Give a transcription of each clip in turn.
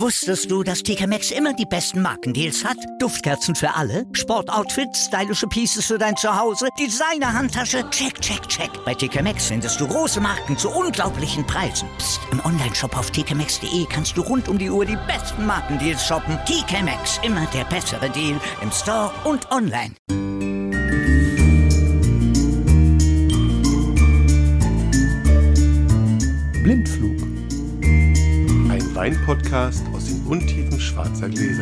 Wusstest du, dass TK Maxx immer die besten Markendeals hat? Duftkerzen für alle, Sportoutfits, stylische Pieces für dein Zuhause, Designer-Handtasche, check, check, check. Bei TK Maxx findest du große Marken zu unglaublichen Preisen. Psst. Im Onlineshop auf tkmaxx.de kannst du rund um die Uhr die besten Markendeals shoppen. TK Maxx, immer der bessere Deal im Store und online. Blindflug. Ein Weinpodcast aus den Untiefen schwarzer Gläser.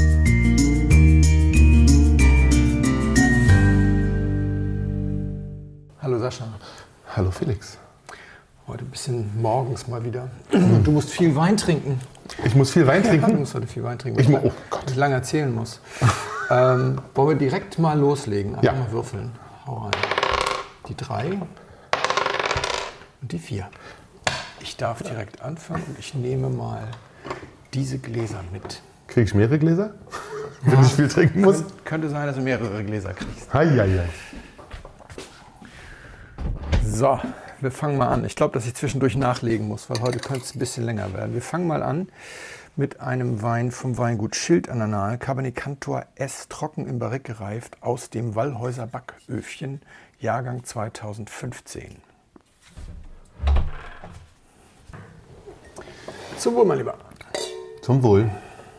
Hallo Sascha. Hallo Felix. Heute ein bisschen morgens mal wieder. Und du musst viel Wein trinken. Ich muss viel Wein trinken? Ja, du musst heute viel Wein trinken, weil ich lange erzählen muss. Wollen wir direkt mal loslegen? Einfach mal würfeln. Hau rein. Die 3 und die 4. Ich darf direkt anfangen und ich nehme mal diese Gläser mit. Krieg ich mehrere Gläser? Wenn ich viel trinken muss? Könnte sein, dass du mehrere Gläser kriegst. Heieiei. So, wir fangen mal an. Ich glaube, dass ich zwischendurch nachlegen muss, weil heute könnte es ein bisschen länger werden. Wir fangen mal an mit einem Wein vom Weingut Schild an der Nahe. Cabernet Cantor S, trocken im Barrique gereift, aus dem Wallhäuser Backöfchen, Jahrgang 2015. Zum Wohl, mein Lieber. Zum Wohl.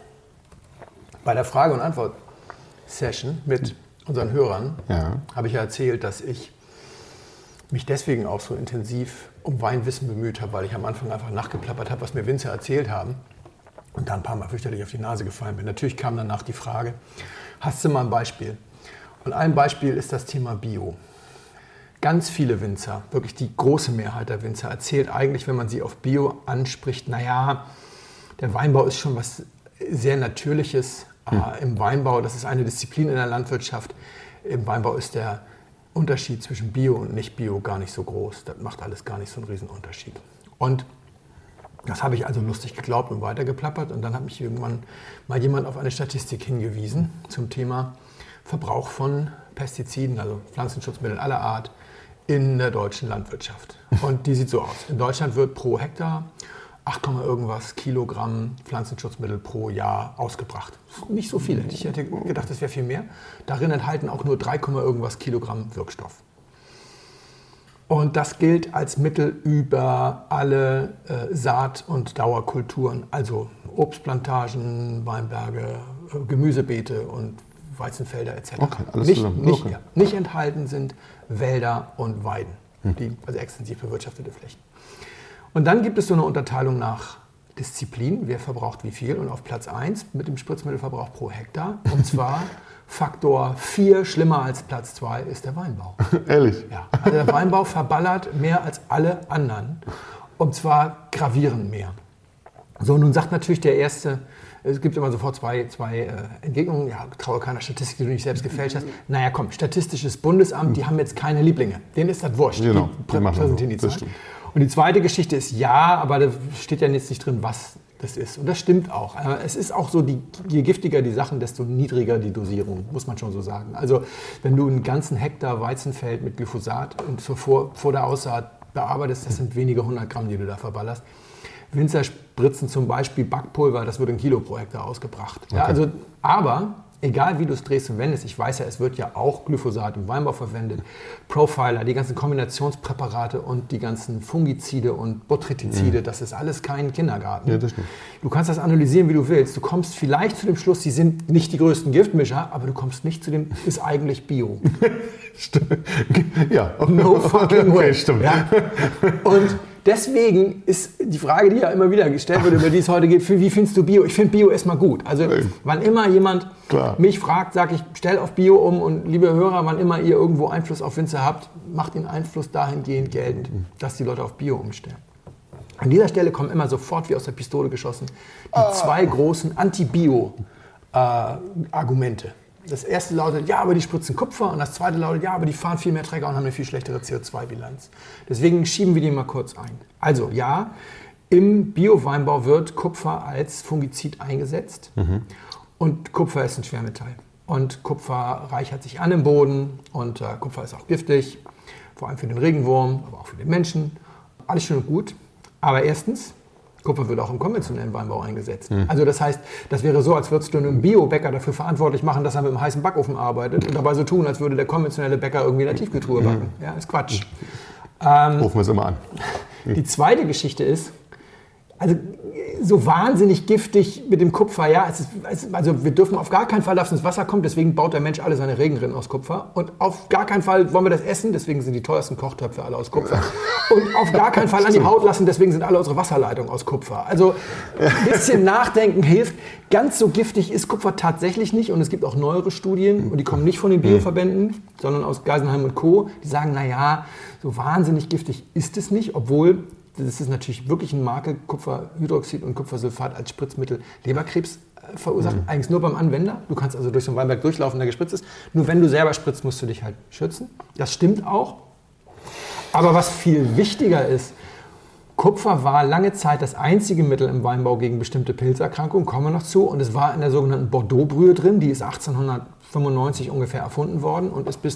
Bei der Frage- und Antwort-Session mit unseren Hörern habe ich ja erzählt, dass ich mich deswegen auch so intensiv um Weinwissen bemüht habe, weil ich am Anfang einfach nachgeplappert habe, was mir Winzer erzählt haben und da ein paar Mal fürchterlich auf die Nase gefallen bin. Natürlich kam danach die Frage, hast du mal ein Beispiel? Und ein Beispiel ist das Thema Bio. Ganz viele Winzer, wirklich die große Mehrheit der Winzer, erzählt eigentlich, wenn man sie auf Bio anspricht, naja, der Weinbau ist schon was sehr Natürliches. Im Weinbau, das ist eine Disziplin in der Landwirtschaft, im Weinbau ist der Unterschied zwischen Bio und Nicht-Bio gar nicht so groß. Das macht alles gar nicht so einen riesen Unterschied. Und das habe ich also lustig geglaubt und weitergeplappert. Und dann hat mich irgendwann mal jemand auf eine Statistik hingewiesen zum Thema Verbrauch von Pestiziden, also Pflanzenschutzmittel aller Art, in der deutschen Landwirtschaft. Und die sieht so aus. In Deutschland wird pro Hektar 8, irgendwas Kilogramm Pflanzenschutzmittel pro Jahr ausgebracht. Nicht so viel. Ich hätte gedacht, das wäre viel mehr. Darin enthalten auch nur 3, irgendwas Kilogramm Wirkstoff. Und das gilt als Mittel über alle Saat- und Dauerkulturen, also Obstplantagen, Weinberge, Gemüsebeete und Weizenfelder etc. Okay, alles zusammen. Nicht enthalten sind Wälder und Weiden, also extensiv bewirtschaftete Flächen. Und dann gibt es so eine Unterteilung nach Disziplin, wer verbraucht wie viel. Und auf Platz 1 mit dem Spritzmittelverbrauch pro Hektar, und zwar Faktor 4, schlimmer als Platz 2, ist der Weinbau. Ehrlich? Ja, also der Weinbau verballert mehr als alle anderen, und zwar gravierend mehr. So, nun sagt natürlich der Erste, es gibt immer sofort zwei Entgegnungen. Ja, traue keiner Statistik, die du nicht selbst gefälscht hast. Naja, komm, Statistisches Bundesamt, die haben jetzt keine Lieblinge. Denen ist das wurscht. Genau, die präsentieren die Zahlen. Und die zweite Geschichte ist aber da steht ja jetzt nicht drin, was das ist. Und das stimmt auch. Es ist auch so, je giftiger die Sachen, desto niedriger die Dosierung, muss man schon so sagen. Also wenn du einen ganzen Hektar Weizenfeld mit Glyphosat und vor der Aussaat bearbeitest, das sind wenige 100 Gramm, die du da verballerst. Winzer spritzen zum Beispiel Backpulver, das wird 1 Kilo pro Hektar ausgebracht. Okay. Ja, also, aber egal wie du es drehst und wendest, ich weiß ja, es wird ja auch Glyphosat im Weinbau verwendet, Profiler, die ganzen Kombinationspräparate und die ganzen Fungizide und Botrytizide, das ist alles kein Kindergarten. Ja, das stimmt. Du kannst das analysieren, wie du willst. Du kommst vielleicht zu dem Schluss, sie sind nicht die größten Giftmischer, aber du kommst nicht zu dem, ist eigentlich Bio. Stimmt. Ja. No fucking way. Okay, stimmt. Ja. Und deswegen ist die Frage, die ja immer wieder gestellt wird, über die es heute geht, wie findest du Bio? Ich finde Bio erstmal gut. Also wann immer jemand mich fragt, sage ich, stell auf Bio um, und liebe Hörer, wann immer ihr irgendwo Einfluss auf Winzer habt, macht den Einfluss dahingehend geltend, dass die Leute auf Bio umstellen. An dieser Stelle kommen immer sofort wie aus der Pistole geschossen die 2 großen Anti-Bio-Argumente. Das erste lautet, ja, aber die spritzen Kupfer, und das zweite lautet, ja, aber die fahren viel mehr Trecker und haben eine viel schlechtere CO2-Bilanz. Deswegen schieben wir die mal kurz ein. Also ja, im Bio-Weinbau wird Kupfer als Fungizid eingesetzt, und Kupfer ist ein Schwermetall. Und Kupfer reichert sich an im Boden, und Kupfer ist auch giftig, vor allem für den Regenwurm, aber auch für den Menschen. Alles schön und gut. Aber erstens, Kupfer wird auch im konventionellen Weinbau eingesetzt. Also das heißt, das wäre so, als würdest du einen Biobäcker dafür verantwortlich machen, dass er mit einem heißen Backofen arbeitet und dabei so tun, als würde der konventionelle Bäcker irgendwie in der Tiefkühltruhe backen. Ja, ist Quatsch. Rufen wir es immer an. Die zweite Geschichte ist, also so wahnsinnig giftig mit dem Kupfer, ja, also wir dürfen auf gar keinen Fall, dass es ins Wasser kommt, deswegen baut der Mensch alle seine Regenrinnen aus Kupfer und auf gar keinen Fall wollen wir das essen, deswegen sind die teuersten Kochtöpfe alle aus Kupfer und auf gar keinen Fall an die Haut lassen, deswegen sind alle unsere Wasserleitungen aus Kupfer. Also ein bisschen Nachdenken hilft. Ganz so giftig ist Kupfer tatsächlich nicht und es gibt auch neuere Studien und die kommen nicht von den Bioverbänden, sondern aus Geisenheim und Co., die sagen, naja, so wahnsinnig giftig ist es nicht, obwohl das ist natürlich wirklich ein Makel, Kupferhydroxid und Kupfersulfat als Spritzmittel Leberkrebs verursacht. Eigentlich nur beim Anwender. Du kannst also durch so einen Weinberg durchlaufen, der gespritzt ist. Nur wenn du selber spritzt, musst du dich halt schützen. Das stimmt auch. Aber was viel wichtiger ist, Kupfer war lange Zeit das einzige Mittel im Weinbau gegen bestimmte Pilzerkrankungen, kommen wir noch zu. Und es war in der sogenannten Bordeaux-Brühe drin, die ist 1895 ungefähr erfunden worden und ist bis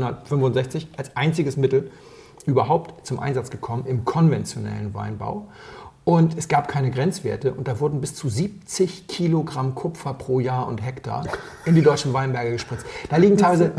1965 als einziges Mittel überhaupt zum Einsatz gekommen im konventionellen Weinbau. Und es gab keine Grenzwerte und da wurden bis zu 70 Kilogramm Kupfer pro Jahr und Hektar in die deutschen Weinberge gespritzt. Da liegen teilweise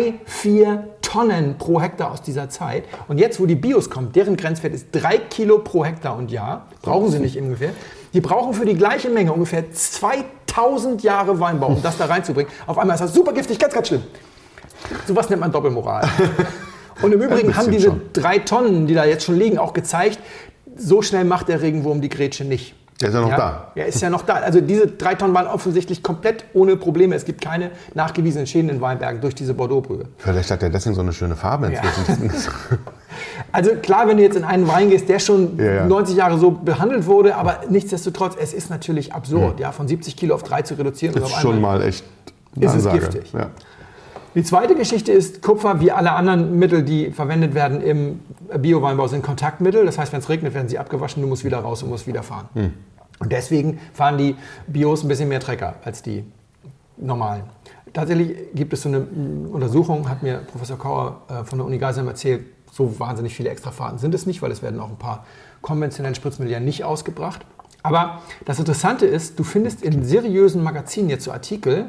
3-4 Tonnen pro Hektar aus dieser Zeit. Und jetzt, wo die Bios kommen, deren Grenzwert ist 3 Kilo pro Hektar und Jahr, brauchen sie nicht ungefähr. Die brauchen für die gleiche Menge ungefähr 2000 Jahre Weinbau, um das da reinzubringen. Auf einmal ist das super giftig, ganz, ganz schlimm. Sowas nennt man Doppelmoral. Und im Übrigen haben diese 3 Tonnen, die da jetzt schon liegen, auch gezeigt, so schnell macht der Regenwurm die Grätsche nicht. Der ist ja noch da. Er ist ja noch da. Also diese 3 Tonnen waren offensichtlich komplett ohne Probleme. Es gibt keine nachgewiesenen Schäden in Weinbergen durch diese Bordeaux-Brühe. Vielleicht hat der deswegen so eine schöne Farbe inzwischen. Ja. Also klar, wenn du jetzt in einen Wein gehst, der schon 90 Jahre so behandelt wurde, aber nichtsdestotrotz, es ist natürlich absurd, von 70 Kilo auf 3 zu reduzieren. Das ist schon mal echt eine ist Ansage. Es giftig. Ja. Die zweite Geschichte ist, Kupfer, wie alle anderen Mittel, die verwendet werden im Bio-Weinbau, sind Kontaktmittel. Das heißt, wenn es regnet, werden sie abgewaschen, du musst wieder raus und musst wieder fahren. Und deswegen fahren die Bios ein bisschen mehr Trecker als die normalen. Tatsächlich gibt es so eine Untersuchung, hat mir Professor Kauer von der Uni Geisenheim erzählt, so wahnsinnig viele Extrafahrten sind es nicht, weil es werden auch ein paar konventionelle Spritzmittel ja nicht ausgebracht. Aber das Interessante ist, du findest in seriösen Magazinen jetzt so Artikel,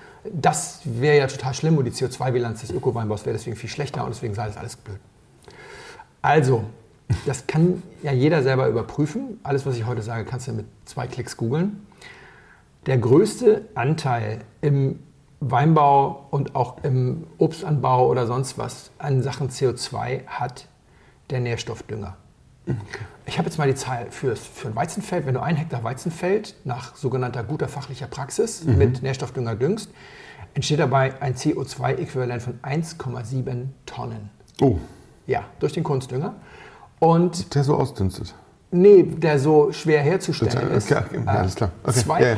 das wäre ja total schlimm und die CO2-Bilanz des Öko-Weinbaus wäre deswegen viel schlechter und deswegen sei das alles blöd. Also, das kann ja jeder selber überprüfen. Alles, was ich heute sage, kannst du mit 2 Klicks googeln. Der größte Anteil im Weinbau und auch im Obstanbau oder sonst was an Sachen CO2 hat der Nährstoffdünger. Okay. Ich habe jetzt mal die Zahl für ein Weizenfeld. Wenn du 1 Hektar Weizenfeld nach sogenannter guter fachlicher Praxis mit Nährstoffdünger düngst, entsteht dabei ein CO2-Äquivalent von 1,7 Tonnen. Oh. Ja, durch den Kunstdünger. Und der so ausdünstet? Nee, der so schwer herzustellen ist. Okay, alles klar. Okay.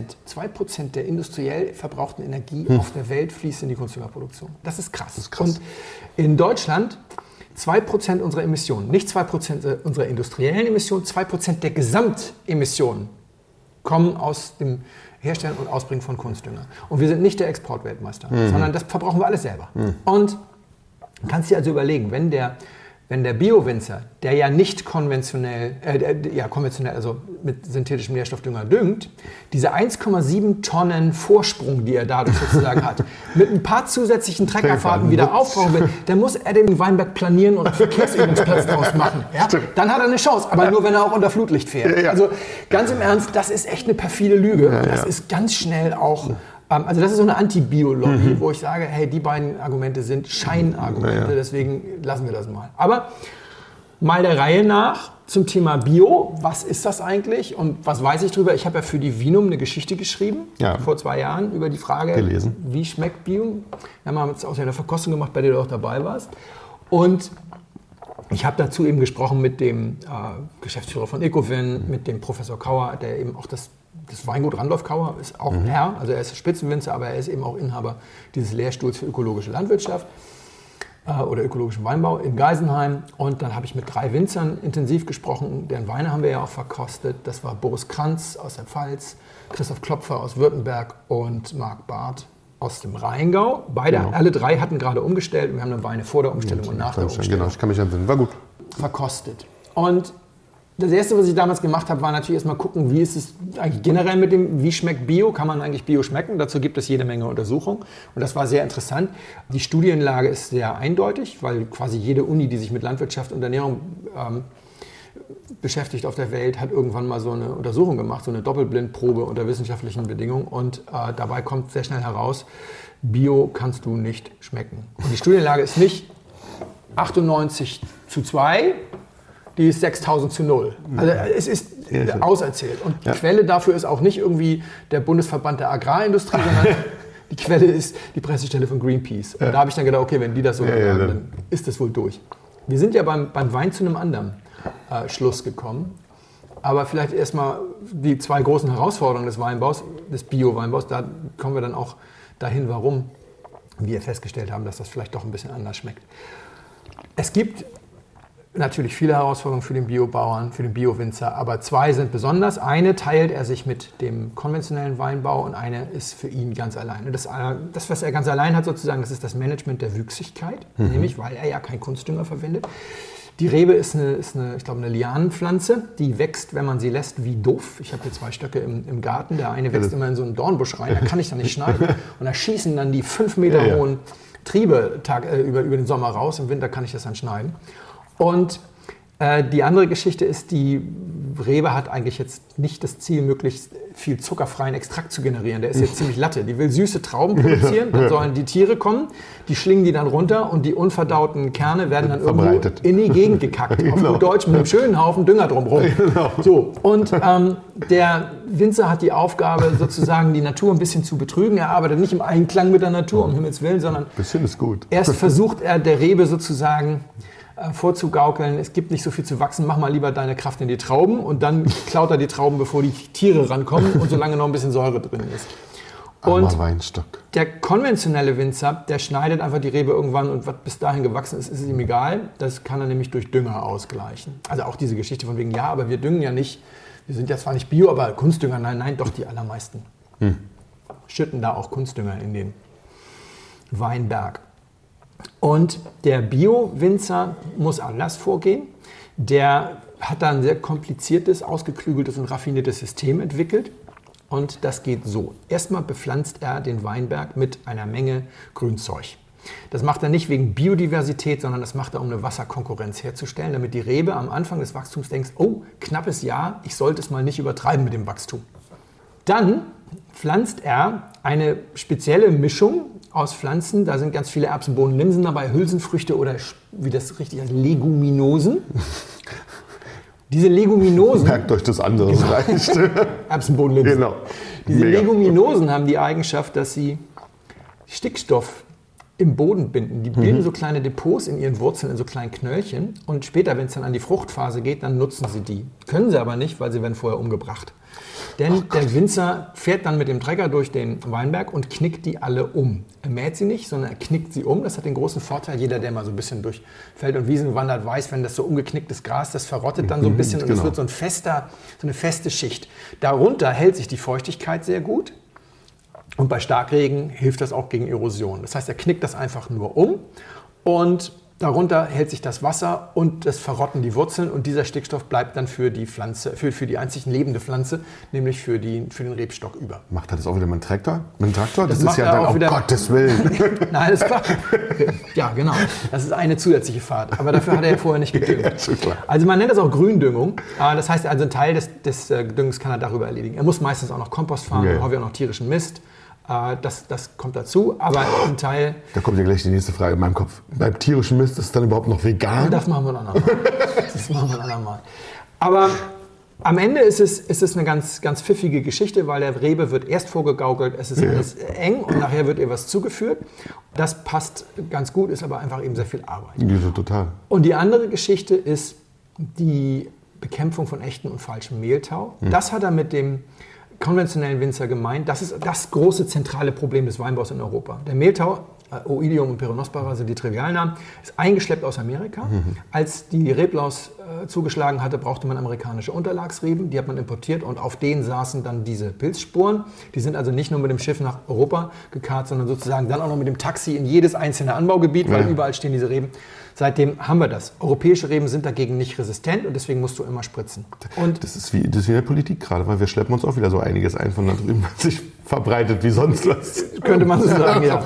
2% der industriell verbrauchten Energie auf der Welt fließt in die Kunstdüngerproduktion. Das ist krass. Und in Deutschland 2% unserer Emissionen, nicht 2% unserer industriellen Emissionen, 2% der Gesamtemissionen kommen aus dem Herstellen und Ausbringen von Kunstdünger. Und wir sind nicht der Exportweltmeister, sondern das verbrauchen wir alles selber. Und du kannst dir also überlegen, wenn der Bio-Winzer, der ja nicht konventionell, also mit synthetischem Nährstoffdünger düngt, diese 1,7 Tonnen Vorsprung, die er dadurch sozusagen hat, mit ein paar zusätzlichen Treckerfahrten wieder aufbauen will, dann muss er den Weinberg planieren und einen Verkehrsübungsplatz draus machen. Ja? Dann hat er eine Chance, aber nur wenn er auch unter Flutlicht fährt. Also ganz im Ernst, das ist echt eine perfide Lüge. Das ist ganz schnell auch... Also das ist so eine Anti-Bio-Lobby, wo ich sage, hey, die beiden Argumente sind Scheinargumente, deswegen lassen wir das mal. Aber mal der Reihe nach zum Thema Bio. Was ist das eigentlich und was weiß ich drüber? Ich habe ja für die Vinum eine Geschichte geschrieben, vor 2 Jahren, über die Frage, wie schmeckt Bio? Wir haben jetzt auch eine Verkostung gemacht, bei der du auch dabei warst. Und ich habe dazu eben gesprochen mit dem Geschäftsführer von Ecovin, mit dem Professor Kauer, der eben auch das Weingut Randolph Kauer ist auch Herr, also er ist Spitzenwinzer, aber er ist eben auch Inhaber dieses Lehrstuhls für ökologische Landwirtschaft oder ökologischen Weinbau in Geisenheim. Und dann habe ich mit 3 Winzern intensiv gesprochen, deren Weine haben wir ja auch verkostet. Das war Boris Kranz aus der Pfalz, Christoph Klopfer aus Württemberg und Marc Barth aus dem Rheingau. Alle 3 hatten gerade umgestellt. Wir haben dann Weine vor der Umstellung und nach der Umstellung. Genau, ich kann mich entsinnen. War gut. Verkostet. Und Das Erste, was ich damals gemacht habe, war natürlich erstmal gucken, wie ist es eigentlich generell mit dem, wie schmeckt Bio? Kann man eigentlich Bio schmecken? Dazu gibt es jede Menge Untersuchungen. Und das war sehr interessant. Die Studienlage ist sehr eindeutig, weil quasi jede Uni, die sich mit Landwirtschaft und Ernährung beschäftigt auf der Welt, hat irgendwann mal so eine Untersuchung gemacht, so eine Doppelblindprobe unter wissenschaftlichen Bedingungen. Und dabei kommt sehr schnell heraus, Bio kannst du nicht schmecken. Und die Studienlage ist nicht 98:2, die ist 6000:0. Also es ist auserzählt. Und die Quelle dafür ist auch nicht irgendwie der Bundesverband der Agrarindustrie, sondern die Quelle ist die Pressestelle von Greenpeace. Und da habe ich dann gedacht, okay, wenn die das so sagen, dann ist das wohl durch. Wir sind ja beim Wein zu einem anderen Schluss gekommen. Aber vielleicht erstmal die zwei großen Herausforderungen des Weinbaus, des Bio-Weinbaus, da kommen wir dann auch dahin, warum wir festgestellt haben, dass das vielleicht doch ein bisschen anders schmeckt. Es gibt natürlich viele Herausforderungen für den Biobauern, für den Bio-Winzer, aber zwei sind besonders. Eine teilt er sich mit dem konventionellen Weinbau und eine ist für ihn ganz alleine. Das, was er ganz allein hat sozusagen, das ist das Management der Wüchsigkeit, nämlich weil er ja keinen Kunstdünger verwendet. Die Rebe ist eine Lianenpflanze, die wächst, wenn man sie lässt, wie Duff. Ich habe hier 2 Stöcke im Garten, der eine wächst immer in so einen Dornbusch rein, da kann ich dann nicht schneiden. Und da schießen dann die 5 Meter hohen Triebe über den Sommer raus, im Winter kann ich das dann schneiden. Und die andere Geschichte ist, die Rebe hat eigentlich jetzt nicht das Ziel, möglichst viel zuckerfreien Extrakt zu generieren. Der ist jetzt ziemlich Latte. Die will süße Trauben produzieren, dann sollen die Tiere kommen, die schlingen die dann runter und die unverdauten Kerne werden dann irgendwo in die Gegend gekackt. Auf gut Deutsch mit einem schönen Haufen Dünger drumherum. So, und der Winzer hat die Aufgabe, sozusagen die Natur ein bisschen zu betrügen. Er arbeitet nicht im Einklang mit der Natur, um Himmels Willen, sondern bisschen ist gut. Erst versucht er der Rebe sozusagen vorzugaukeln, es gibt nicht so viel zu wachsen, mach mal lieber deine Kraft in die Trauben und dann klaut er die Trauben, bevor die Tiere rankommen und solange noch ein bisschen Säure drin ist. Und der konventionelle Winzer, der schneidet einfach die Rebe irgendwann und was bis dahin gewachsen ist, ist ihm egal. Das kann er nämlich durch Dünger ausgleichen. Also auch diese Geschichte von wegen, ja, aber wir düngen ja nicht, wir sind ja zwar nicht Bio, aber Kunstdünger, nein, doch die allermeisten schütten da auch Kunstdünger in den Weinberg. Und der Bio-Winzer muss anders vorgehen. Der hat da ein sehr kompliziertes, ausgeklügeltes und raffiniertes System entwickelt. Und das geht so. Erstmal bepflanzt er den Weinberg mit einer Menge Grünzeug. Das macht er nicht wegen Biodiversität, sondern das macht er, um eine Wasserkonkurrenz herzustellen, damit die Rebe am Anfang des Wachstums denkt, oh, knappes Jahr, ich sollte es mal nicht übertreiben mit dem Wachstum. Dann pflanzt er eine spezielle Mischung aus Pflanzen, da sind ganz viele Erbsen, Bohnen, Linsen dabei, Hülsenfrüchte oder wie das richtig heißt, Leguminosen. Diese Leguminosen... Merkt euch das andere, das reicht. Erbsen, Bohnen, Linsen. Genau. Diese Leguminosen haben die Eigenschaft, dass sie Stickstoff im Boden binden. Die bilden so kleine Depots in ihren Wurzeln, in so kleinen Knöllchen. Und später, wenn es dann an die Fruchtphase geht, dann nutzen sie die. Können sie aber nicht, weil sie werden vorher umgebracht. Denn der Winzer fährt dann mit dem Trecker durch den Weinberg und knickt die alle um. Er mäht sie nicht, sondern er knickt sie um. Das hat den großen Vorteil, jeder, der mal so ein bisschen durch Feld und Wiesen wandert, weiß, wenn das so umgeknicktes Gras, das verrottet dann so ein bisschen und es wird so eine feste Schicht. Darunter hält sich die Feuchtigkeit sehr gut. Und bei Starkregen hilft das auch gegen Erosion. Das heißt, er knickt das einfach nur um und darunter hält sich das Wasser und das verrotten die Wurzeln und dieser Stickstoff bleibt dann für die Pflanze, für die einzig lebende Pflanze, nämlich für den Rebstock über. Macht er das auch wieder mit dem Traktor? Mit dem Traktor? Das ist ja dann, um Gottes Willen. Nein, das ist klar. Ja, genau. Das ist eine zusätzliche Fahrt. Aber dafür hat er ja vorher nicht gedüngt. Ja, also man nennt das auch Gründüngung. Das heißt, also ein Teil des Düngens kann er darüber erledigen. Er muss meistens auch noch Kompost fahren, häufig auch noch tierischen Mist. Das kommt dazu, aber ein Teil... Da kommt ja gleich die nächste Frage in meinem Kopf. Beim tierischen Mist ist es dann überhaupt noch vegan? Das machen wir ein andermal. Aber am Ende ist es eine ganz, ganz pfiffige Geschichte, weil der Rebe wird erst vorgegaukelt, es ist eng und nachher wird ihr was zugeführt. Das passt ganz gut, ist aber einfach eben sehr viel Arbeit. Ja, total. Und die andere Geschichte ist die Bekämpfung von echtem und falschem Mehltau. Das hat er mit dem konventionellen Winzer gemeint. Das ist das große zentrale Problem des Weinbaus in Europa. Der Mehltau, Oidium und Peronospora sind die Trivialnamen, ist eingeschleppt aus Amerika. Als die Reblaus zugeschlagen hatte, brauchte man amerikanische Unterlagsreben. Die hat man importiert und auf denen saßen dann diese Pilzspuren. Die sind also nicht nur mit dem Schiff nach Europa gekarrt, sondern sozusagen dann auch noch mit dem Taxi in jedes einzelne Anbaugebiet, weil überall stehen diese Reben. Seitdem haben wir das. Europäische Reben sind dagegen nicht resistent und deswegen musst du immer spritzen. Und das ist wie in der Politik gerade, weil wir schleppen uns auch wieder so einiges ein von da drüben, was sich verbreitet wie sonst was. Könnte man so sagen, ja.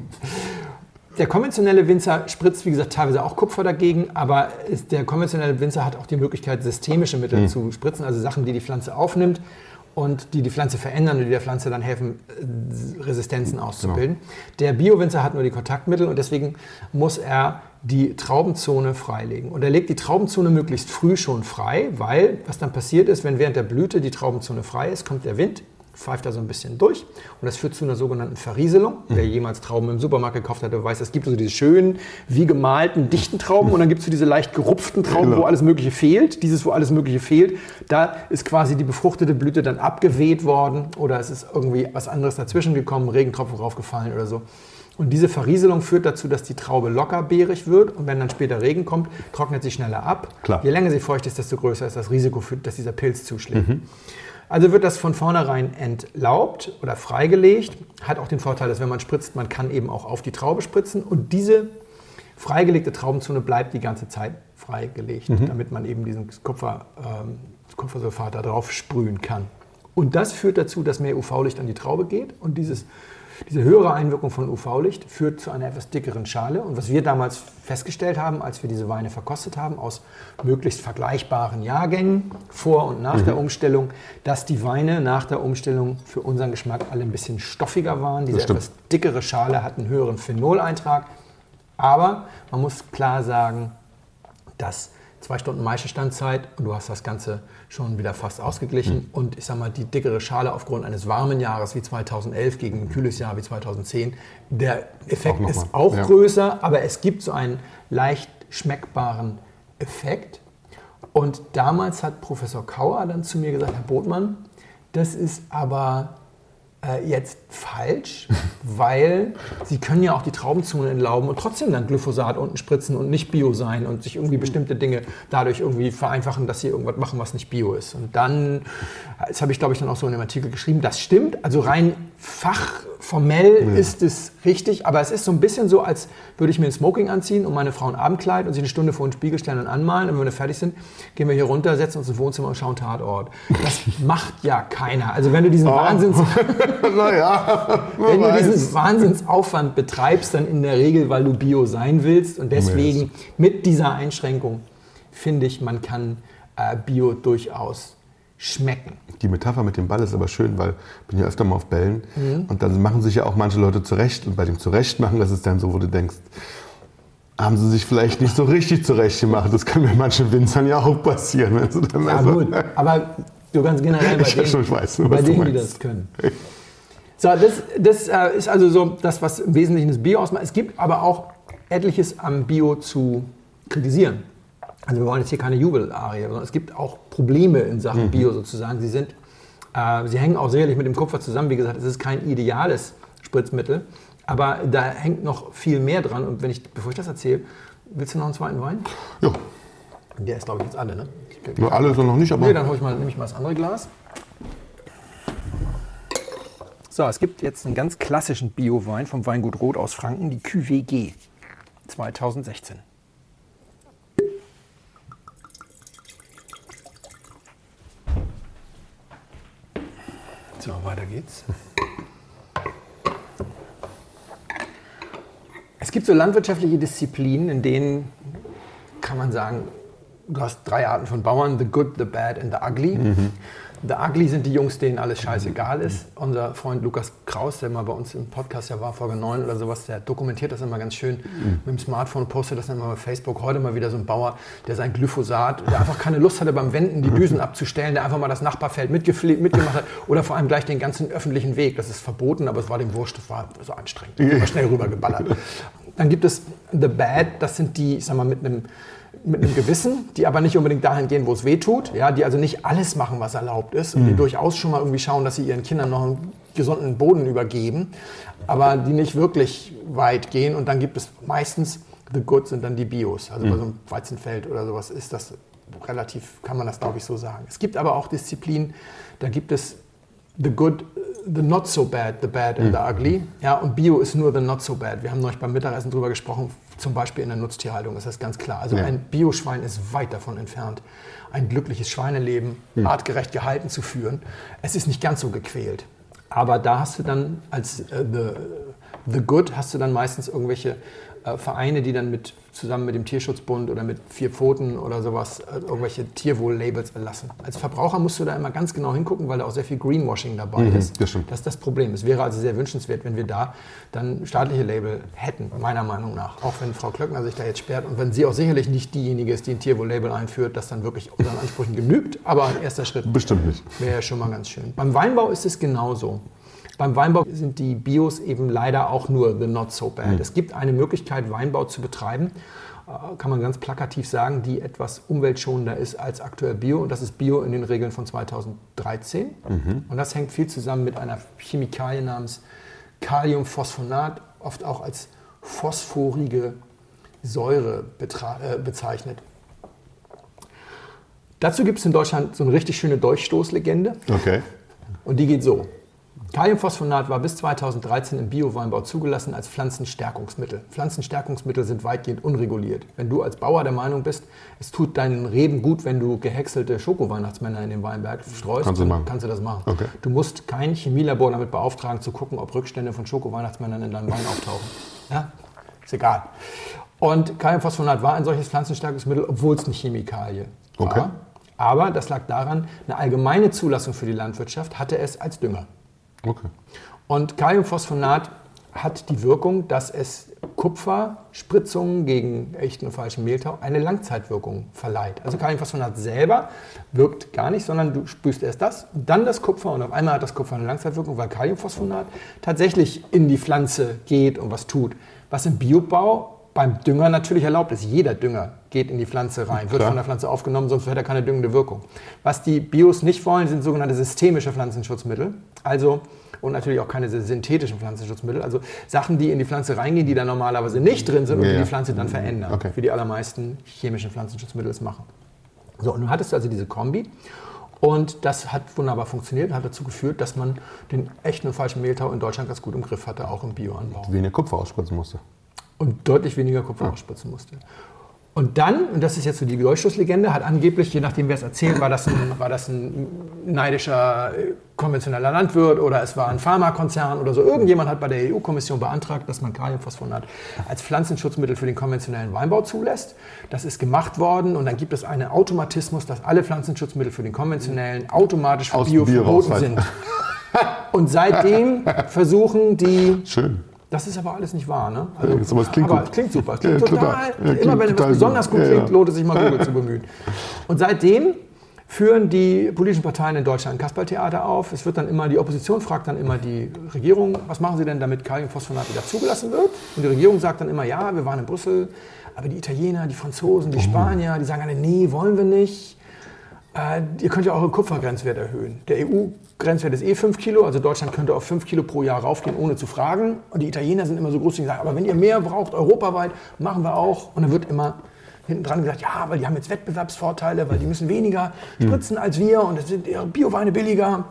Der konventionelle Winzer spritzt, wie gesagt, teilweise auch Kupfer dagegen, aber der konventionelle Winzer hat auch die Möglichkeit, systemische Mittel zu spritzen, also Sachen, die die Pflanze aufnimmt und die Pflanze verändern und die der Pflanze dann helfen, Resistenzen auszubilden. Genau. Der Bio-Winzer hat nur die Kontaktmittel und deswegen muss er die Traubenzone freilegen. Und er legt die Traubenzone möglichst früh schon frei, weil was dann passiert ist, wenn während der Blüte die Traubenzone frei ist, kommt der Wind, pfeift da so ein bisschen durch und das führt zu einer sogenannten Verrieselung. Wer jemals Trauben im Supermarkt gekauft hat, der weiß, es gibt also diese schönen, wie gemalten, dichten Trauben und dann gibt es so diese leicht gerupften Trauben, wo alles Mögliche fehlt. Dieses, wo alles Mögliche fehlt, da ist quasi die befruchtete Blüte dann abgeweht worden oder es ist irgendwie was anderes dazwischen gekommen, Regentropfen draufgefallen oder so. Und diese Verrieselung führt dazu, dass die Traube lockerbeerig wird und wenn dann später Regen kommt, trocknet sie schneller ab. Klar. Je länger sie feucht ist, desto größer ist das Risiko, dass dieser Pilz zuschlägt. Also wird das von vornherein entlaubt oder freigelegt. Hat auch den Vorteil, dass wenn man spritzt, man kann eben auch auf die Traube spritzen. Und diese freigelegte Traubenzone bleibt die ganze Zeit freigelegt, damit man eben diesen Kupfersulfat da drauf sprühen kann. Und das führt dazu, dass mehr UV-Licht an die Traube geht. Und diese höhere Einwirkung von UV-Licht führt zu einer etwas dickeren Schale. Und was wir damals festgestellt haben, als wir diese Weine verkostet haben, aus möglichst vergleichbaren Jahrgängen vor und nach der Umstellung, dass die Weine nach der Umstellung für unseren Geschmack alle ein bisschen stoffiger waren. Diese etwas dickere Schale hat einen höheren Phenoleintrag. Aber man muss klar sagen, dass 2 Stunden Maischestandzeit und du hast das Ganze schon wieder fast ausgeglichen. Und ich sag mal, die dickere Schale aufgrund eines warmen Jahres wie 2011 gegen ein kühles Jahr wie 2010, der Effekt ist auch größer, aber es gibt so einen leicht schmeckbaren Effekt. Und damals hat Professor Kauer dann zu mir gesagt, Herr Botmann, das ist aber jetzt falsch, weil Sie können ja auch die Traubenzone entlauben und trotzdem dann Glyphosat unten spritzen und nicht Bio sein und sich irgendwie bestimmte Dinge dadurch irgendwie vereinfachen, dass Sie irgendwas machen, was nicht Bio ist. Und dann, das habe ich glaube ich dann auch so in dem Artikel geschrieben, das stimmt, also rein fachformell ist es richtig, aber es ist so ein bisschen so, als würde ich mir ein Smoking anziehen und meine Frau ein Abendkleid und sie eine Stunde vor den Spiegel stellen und anmalen und wenn wir fertig sind, gehen wir hier runter, setzen uns ins Wohnzimmer und schauen Tatort. Das macht ja keiner. Also wenn du diesen Wahnsinnsaufwand betreibst, dann in der Regel, weil du Bio sein willst und deswegen mit dieser Einschränkung finde ich, man kann Bio durchaus schmecken. Die Metapher mit dem Ball ist aber schön, weil ich bin ja öfter mal auf Bällen und dann machen sich ja auch manche Leute zurecht und bei dem Zurechtmachen, das ist dann so, wo du denkst, haben sie sich vielleicht nicht so richtig zurecht gemacht. Das kann mir manchen Winzern ja auch passieren. Wenn sie dann gut, aber du ganz generell bei denen, die das können. So, das ist also so das, was im Wesentlichen das Bio ausmacht. Es gibt aber auch etliches am Bio zu kritisieren. Also wir wollen jetzt hier keine Jubelarie, sondern es gibt auch Probleme in Sachen Bio sozusagen. Sie hängen auch sicherlich mit dem Kupfer zusammen. Wie gesagt, es ist kein ideales Spritzmittel, aber da hängt noch viel mehr dran. Und bevor ich das erzähle, willst du noch einen zweiten Wein? Ja. Der ist, glaube ich, jetzt alle, ne? Ja, alle sind noch nicht, aber... Nee, dann nehme ich mal das andere Glas. So, es gibt jetzt einen ganz klassischen Bio-Wein vom Weingut Roth aus Franken, die Cuvée G 2016. So, weiter geht's. Es gibt so landwirtschaftliche Disziplinen, in denen kann man sagen, du hast 3 Arten von Bauern, the good, the bad and the ugly. The ugly sind die Jungs, denen alles scheißegal ist. Unser Freund Lukas Kraus, der mal bei uns im Podcast ja war, Folge 9 oder sowas, der dokumentiert das immer ganz schön mit dem Smartphone, postet das dann immer bei Facebook. Heute mal wieder so ein Bauer, der sein Glyphosat, der einfach keine Lust hatte beim Wenden die Düsen abzustellen, der einfach mal das Nachbarfeld mitgemacht hat oder vor allem gleich den ganzen öffentlichen Weg. Das ist verboten, aber es war dem wurscht, das war so anstrengend. War schnell rübergeballert. Dann gibt es the bad, das sind die, ich sag mal, mit einem Gewissen, die aber nicht unbedingt dahin gehen, wo es weh tut, ja, die also nicht alles machen, was erlaubt ist und die durchaus schon mal irgendwie schauen, dass sie ihren Kindern noch einen gesunden Boden übergeben, aber die nicht wirklich weit gehen. Und dann gibt es meistens, the good sind dann die Bios, also bei so einem Weizenfeld oder sowas ist das relativ, kann man das glaube ich so sagen. Es gibt aber auch Disziplinen, da gibt es the good, the not so bad, the bad and the ugly. Ja, und Bio ist nur the not so bad. Wir haben neulich beim Mittagessen drüber gesprochen, zum Beispiel in der Nutztierhaltung ist das ganz klar. Also ein Bioschwein ist weit davon entfernt, ein glückliches Schweineleben artgerecht gehalten zu führen. Es ist nicht ganz so gequält. Aber da hast du dann als the good hast du dann meistens irgendwelche Vereine, die dann zusammen mit dem Tierschutzbund oder mit 4 Pfoten oder sowas irgendwelche Tierwohl-Labels erlassen. Als Verbraucher musst du da immer ganz genau hingucken, weil da auch sehr viel Greenwashing dabei ist. Das ist das Problem. Es wäre also sehr wünschenswert, wenn wir da dann staatliche Label hätten, meiner Meinung nach. Auch wenn Frau Klöckner sich da jetzt sperrt und wenn sie auch sicherlich nicht diejenige ist, die ein Tierwohl-Label einführt, das dann wirklich unseren Ansprüchen genügt. Aber ein erster Schritt bestimmt nicht. Wäre ja schon mal ganz schön. Beim Weinbau ist es genauso. Beim Weinbau sind die Bios eben leider auch nur the not so bad. Es gibt eine Möglichkeit, Weinbau zu betreiben, kann man ganz plakativ sagen, die etwas umweltschonender ist als aktuell Bio. Und das ist Bio in den Regeln von 2013. Und das hängt viel zusammen mit einer Chemikalie namens Kaliumphosphonat, oft auch als phosphorige Säure bezeichnet. Dazu gibt es in Deutschland so eine richtig schöne Durchstoßlegende. Okay. Und die geht so. Kaliumphosphonat war bis 2013 im Bio-Weinbau zugelassen als Pflanzenstärkungsmittel. Pflanzenstärkungsmittel sind weitgehend unreguliert. Wenn du als Bauer der Meinung bist, es tut deinen Reben gut, wenn du gehäckselte Schoko-Weihnachtsmänner in den Weinberg streust, kannst du das machen. Okay. Du musst kein Chemielabor damit beauftragen, zu gucken, ob Rückstände von Schoko-Weihnachtsmännern in deinem Wein auftauchen. Ja? Ist egal. Und Kaliumphosphonat war ein solches Pflanzenstärkungsmittel, obwohl es eine Chemikalie war. Okay. Aber das lag daran, eine allgemeine Zulassung für die Landwirtschaft hatte es als Dünger. Okay. Und Kaliumphosphonat hat die Wirkung, dass es Kupferspritzungen gegen echten und falschen Mehltau eine Langzeitwirkung verleiht. Also Kaliumphosphonat selber wirkt gar nicht, sondern du sprühst erst das, dann das Kupfer und auf einmal hat das Kupfer eine Langzeitwirkung, weil Kaliumphosphonat tatsächlich in die Pflanze geht und was tut. Was im Biobau beim Dünger natürlich erlaubt ist. Jeder Dünger geht in die Pflanze rein, wird von der Pflanze aufgenommen, sonst hätte er keine düngende Wirkung. Was die Bios nicht wollen, sind sogenannte systemische Pflanzenschutzmittel. Also, und natürlich auch keine synthetischen Pflanzenschutzmittel. Also Sachen, die in die Pflanze reingehen, die da normalerweise nicht drin sind und die Pflanze dann verändern. Okay. Wie die allermeisten chemischen Pflanzenschutzmittel es machen. So, und nun hattest du also diese Kombi. Und das hat wunderbar funktioniert und hat dazu geführt, dass man den echten und falschen Mehltau in Deutschland ganz gut im Griff hatte, auch im Bioanbau. Weniger Kupfer ausspritzen musste. Und deutlich weniger Kupfer ausspritzen musste. Und dann, und das ist jetzt so die Durchstoßlegende, hat angeblich, je nachdem wer es erzählt, war das ein neidischer konventioneller Landwirt oder es war ein Pharmakonzern oder so. Irgendjemand hat bei der EU-Kommission beantragt, dass man Kaliumphosphonat als Pflanzenschutzmittel für den konventionellen Weinbau zulässt. Das ist gemacht worden und dann gibt es einen Automatismus, dass alle Pflanzenschutzmittel für den konventionellen automatisch für Bio verboten sind. Und seitdem versuchen die... Schön. Das ist aber alles nicht wahr, ne? Also, aber es klingt gut. Es klingt super. Es klingt total. Immer wenn etwas besonders gut klingt, lohnt es sich mal Google zu bemühen. Und seitdem führen die politischen Parteien in Deutschland ein Kasperltheater auf. Es wird dann immer, die Opposition fragt dann immer die Regierung, was machen sie denn, damit Kaliumphosphonat wieder zugelassen wird? Und die Regierung sagt dann immer, ja, wir waren in Brüssel, aber die Italiener, die Franzosen, die Spanier, die sagen alle, nee, wollen wir nicht. Ihr könnt ja eure Kupfergrenzwert erhöhen. Der EU-Grenzwert ist 5 Kilo, also Deutschland könnte auf 5 Kilo pro Jahr raufgehen, ohne zu fragen. Und die Italiener sind immer so groß, die sagen, aber wenn ihr mehr braucht, europaweit, machen wir auch. Und dann wird immer hinten dran gesagt, ja, weil die haben jetzt Wettbewerbsvorteile, weil die müssen weniger spritzen als wir und es sind ihre Bioweine billiger.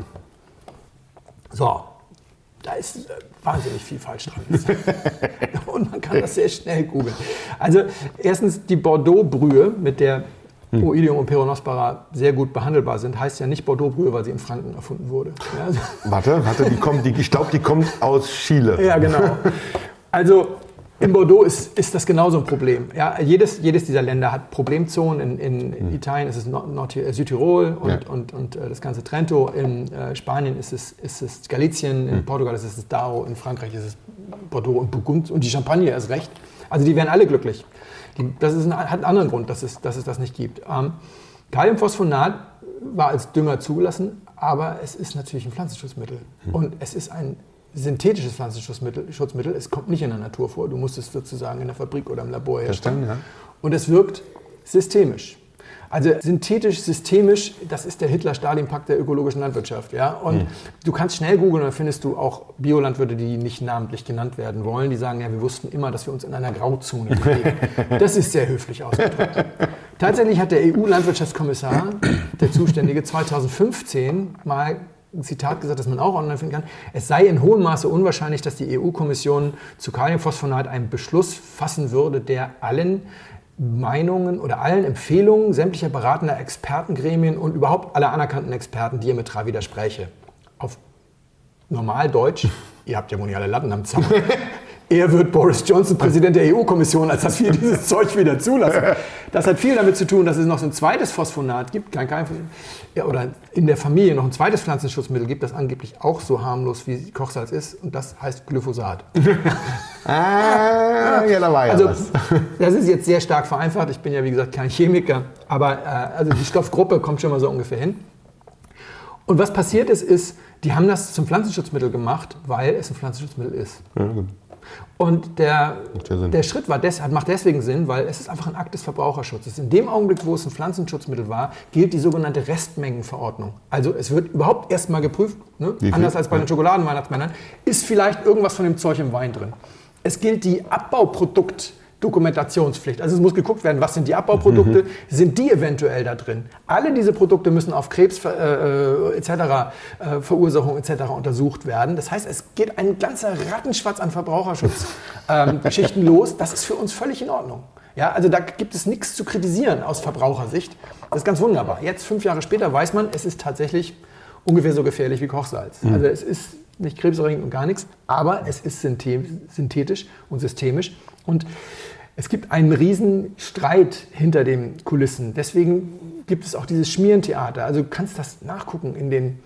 So, da ist wahnsinnig viel falsch dran. Und man kann das sehr schnell googeln. Also erstens die Bordeaux-Brühe, mit der Oidium und Peronospora sehr gut behandelbar sind, heißt ja nicht Bordeaux-Brühe, weil sie in Franken erfunden wurde. Ja, also Warte, ich glaube, die kommt aus Chile. Ja, genau. Also in Bordeaux ist das genauso ein Problem. Ja, jedes dieser Länder hat Problemzonen. In Italien ist es Südtirol und das ganze Trento. In Spanien ist es Galicien, in Portugal ist es Douro, in Frankreich ist es Bordeaux und Burgund und die Champagne erst recht. Also die wären alle glücklich. Das hat einen anderen Grund, dass es das nicht gibt. Kaliumphosphonat war als Dünger zugelassen, aber es ist natürlich ein Pflanzenschutzmittel. Und es ist ein synthetisches Pflanzenschutzmittel. Es kommt nicht in der Natur vor. Du musst es sozusagen in der Fabrik oder im Labor herstellen. Ja. Und es wirkt systemisch. Also synthetisch, systemisch, das ist der Hitler-Stalin-Pakt der ökologischen Landwirtschaft. Ja? Und du kannst schnell googeln, dann findest du auch Biolandwirte, die nicht namentlich genannt werden wollen. Die sagen, ja, wir wussten immer, dass wir uns in einer Grauzone bewegen. Das ist sehr höflich ausgedrückt. Tatsächlich hat der EU-Landwirtschaftskommissar, der Zuständige, 2015 mal ein Zitat gesagt, das man auch online finden kann. Es sei in hohem Maße unwahrscheinlich, dass die EU-Kommission zu Kaliumphosphonat einen Beschluss fassen würde, der allen Meinungen oder allen Empfehlungen sämtlicher beratender Expertengremien und überhaupt aller anerkannten Experten diametral widerspräche. Auf Normaldeutsch, ihr habt ja wohl nicht alle Latten am Zaun, eher wird Boris Johnson Präsident der EU-Kommission, als dass wir dieses Zeug wieder zulassen. Das hat viel damit zu tun, dass es noch so ein zweites Phosphonat gibt, oder in der Familie noch ein zweites Pflanzenschutzmittel gibt, das angeblich auch so harmlos wie Kochsalz ist, und das heißt Glyphosat. Ja, da war ja also, was. Das ist jetzt sehr stark vereinfacht. Ich bin ja, wie gesagt, kein Chemiker, aber also die Stoffgruppe kommt schon mal so ungefähr hin. Und was passiert ist, die haben das zum Pflanzenschutzmittel gemacht, weil es ein Pflanzenschutzmittel ist. Ja, gut. Und der Schritt macht deswegen Sinn, weil es ist einfach ein Akt des Verbraucherschutzes. In dem Augenblick, wo es ein Pflanzenschutzmittel war, gilt die sogenannte Restmengenverordnung. Also es wird überhaupt erstmal geprüft, ne? Anders als bei den Schokoladenweihnachtsmännern, ist vielleicht irgendwas von dem Zeug im Wein drin. Es gilt die Abbauproduktdokumentationspflicht. Also es muss geguckt werden, was sind die Abbauprodukte, sind die eventuell da drin. Alle diese Produkte müssen auf Krebs Verursachung etc. untersucht werden. Das heißt, es geht ein ganzer Rattenschwanz an Verbraucherschutzgeschichten los. Das ist für uns völlig in Ordnung. Ja, also da gibt es nichts zu kritisieren aus Verbrauchersicht. Das ist ganz wunderbar. Jetzt, 5 Jahre später, weiß man, es ist tatsächlich ungefähr so gefährlich wie Kochsalz. Also es ist nicht krebserregend und gar nichts, aber es ist synthetisch und systemisch. Und es gibt einen riesen Streit hinter den Kulissen. Deswegen gibt es auch dieses Schmierentheater. Also du kannst das nachgucken in den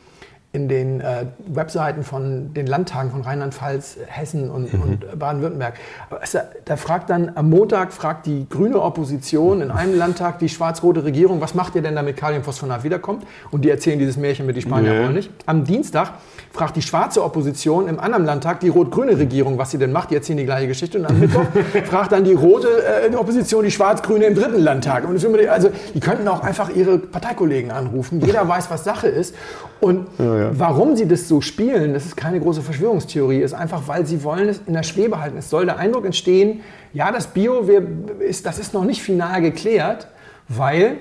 Webseiten von den Landtagen von Rheinland-Pfalz, Hessen und Baden-Württemberg. Da fragt dann am Montag die grüne Opposition in einem Landtag die schwarz-rote Regierung, was macht ihr denn, damit Kaliumphosphonat wiederkommt? Und die erzählen dieses Märchen mit die Spanier wollen nicht. Am Dienstag fragt die schwarze Opposition im anderen Landtag die rot-grüne Regierung, was sie denn macht. Die erzählen die gleiche Geschichte. Und am Mittwoch fragt dann die rote Opposition die schwarz-grüne im dritten Landtag. Und also die könnten auch einfach ihre Parteikollegen anrufen. Jeder weiß, was Sache ist. Und warum sie das so spielen, das ist keine große Verschwörungstheorie, ist einfach, weil sie wollen es in der Schwebe halten. Es soll der Eindruck entstehen, ja, das Bio, das ist noch nicht final geklärt, weil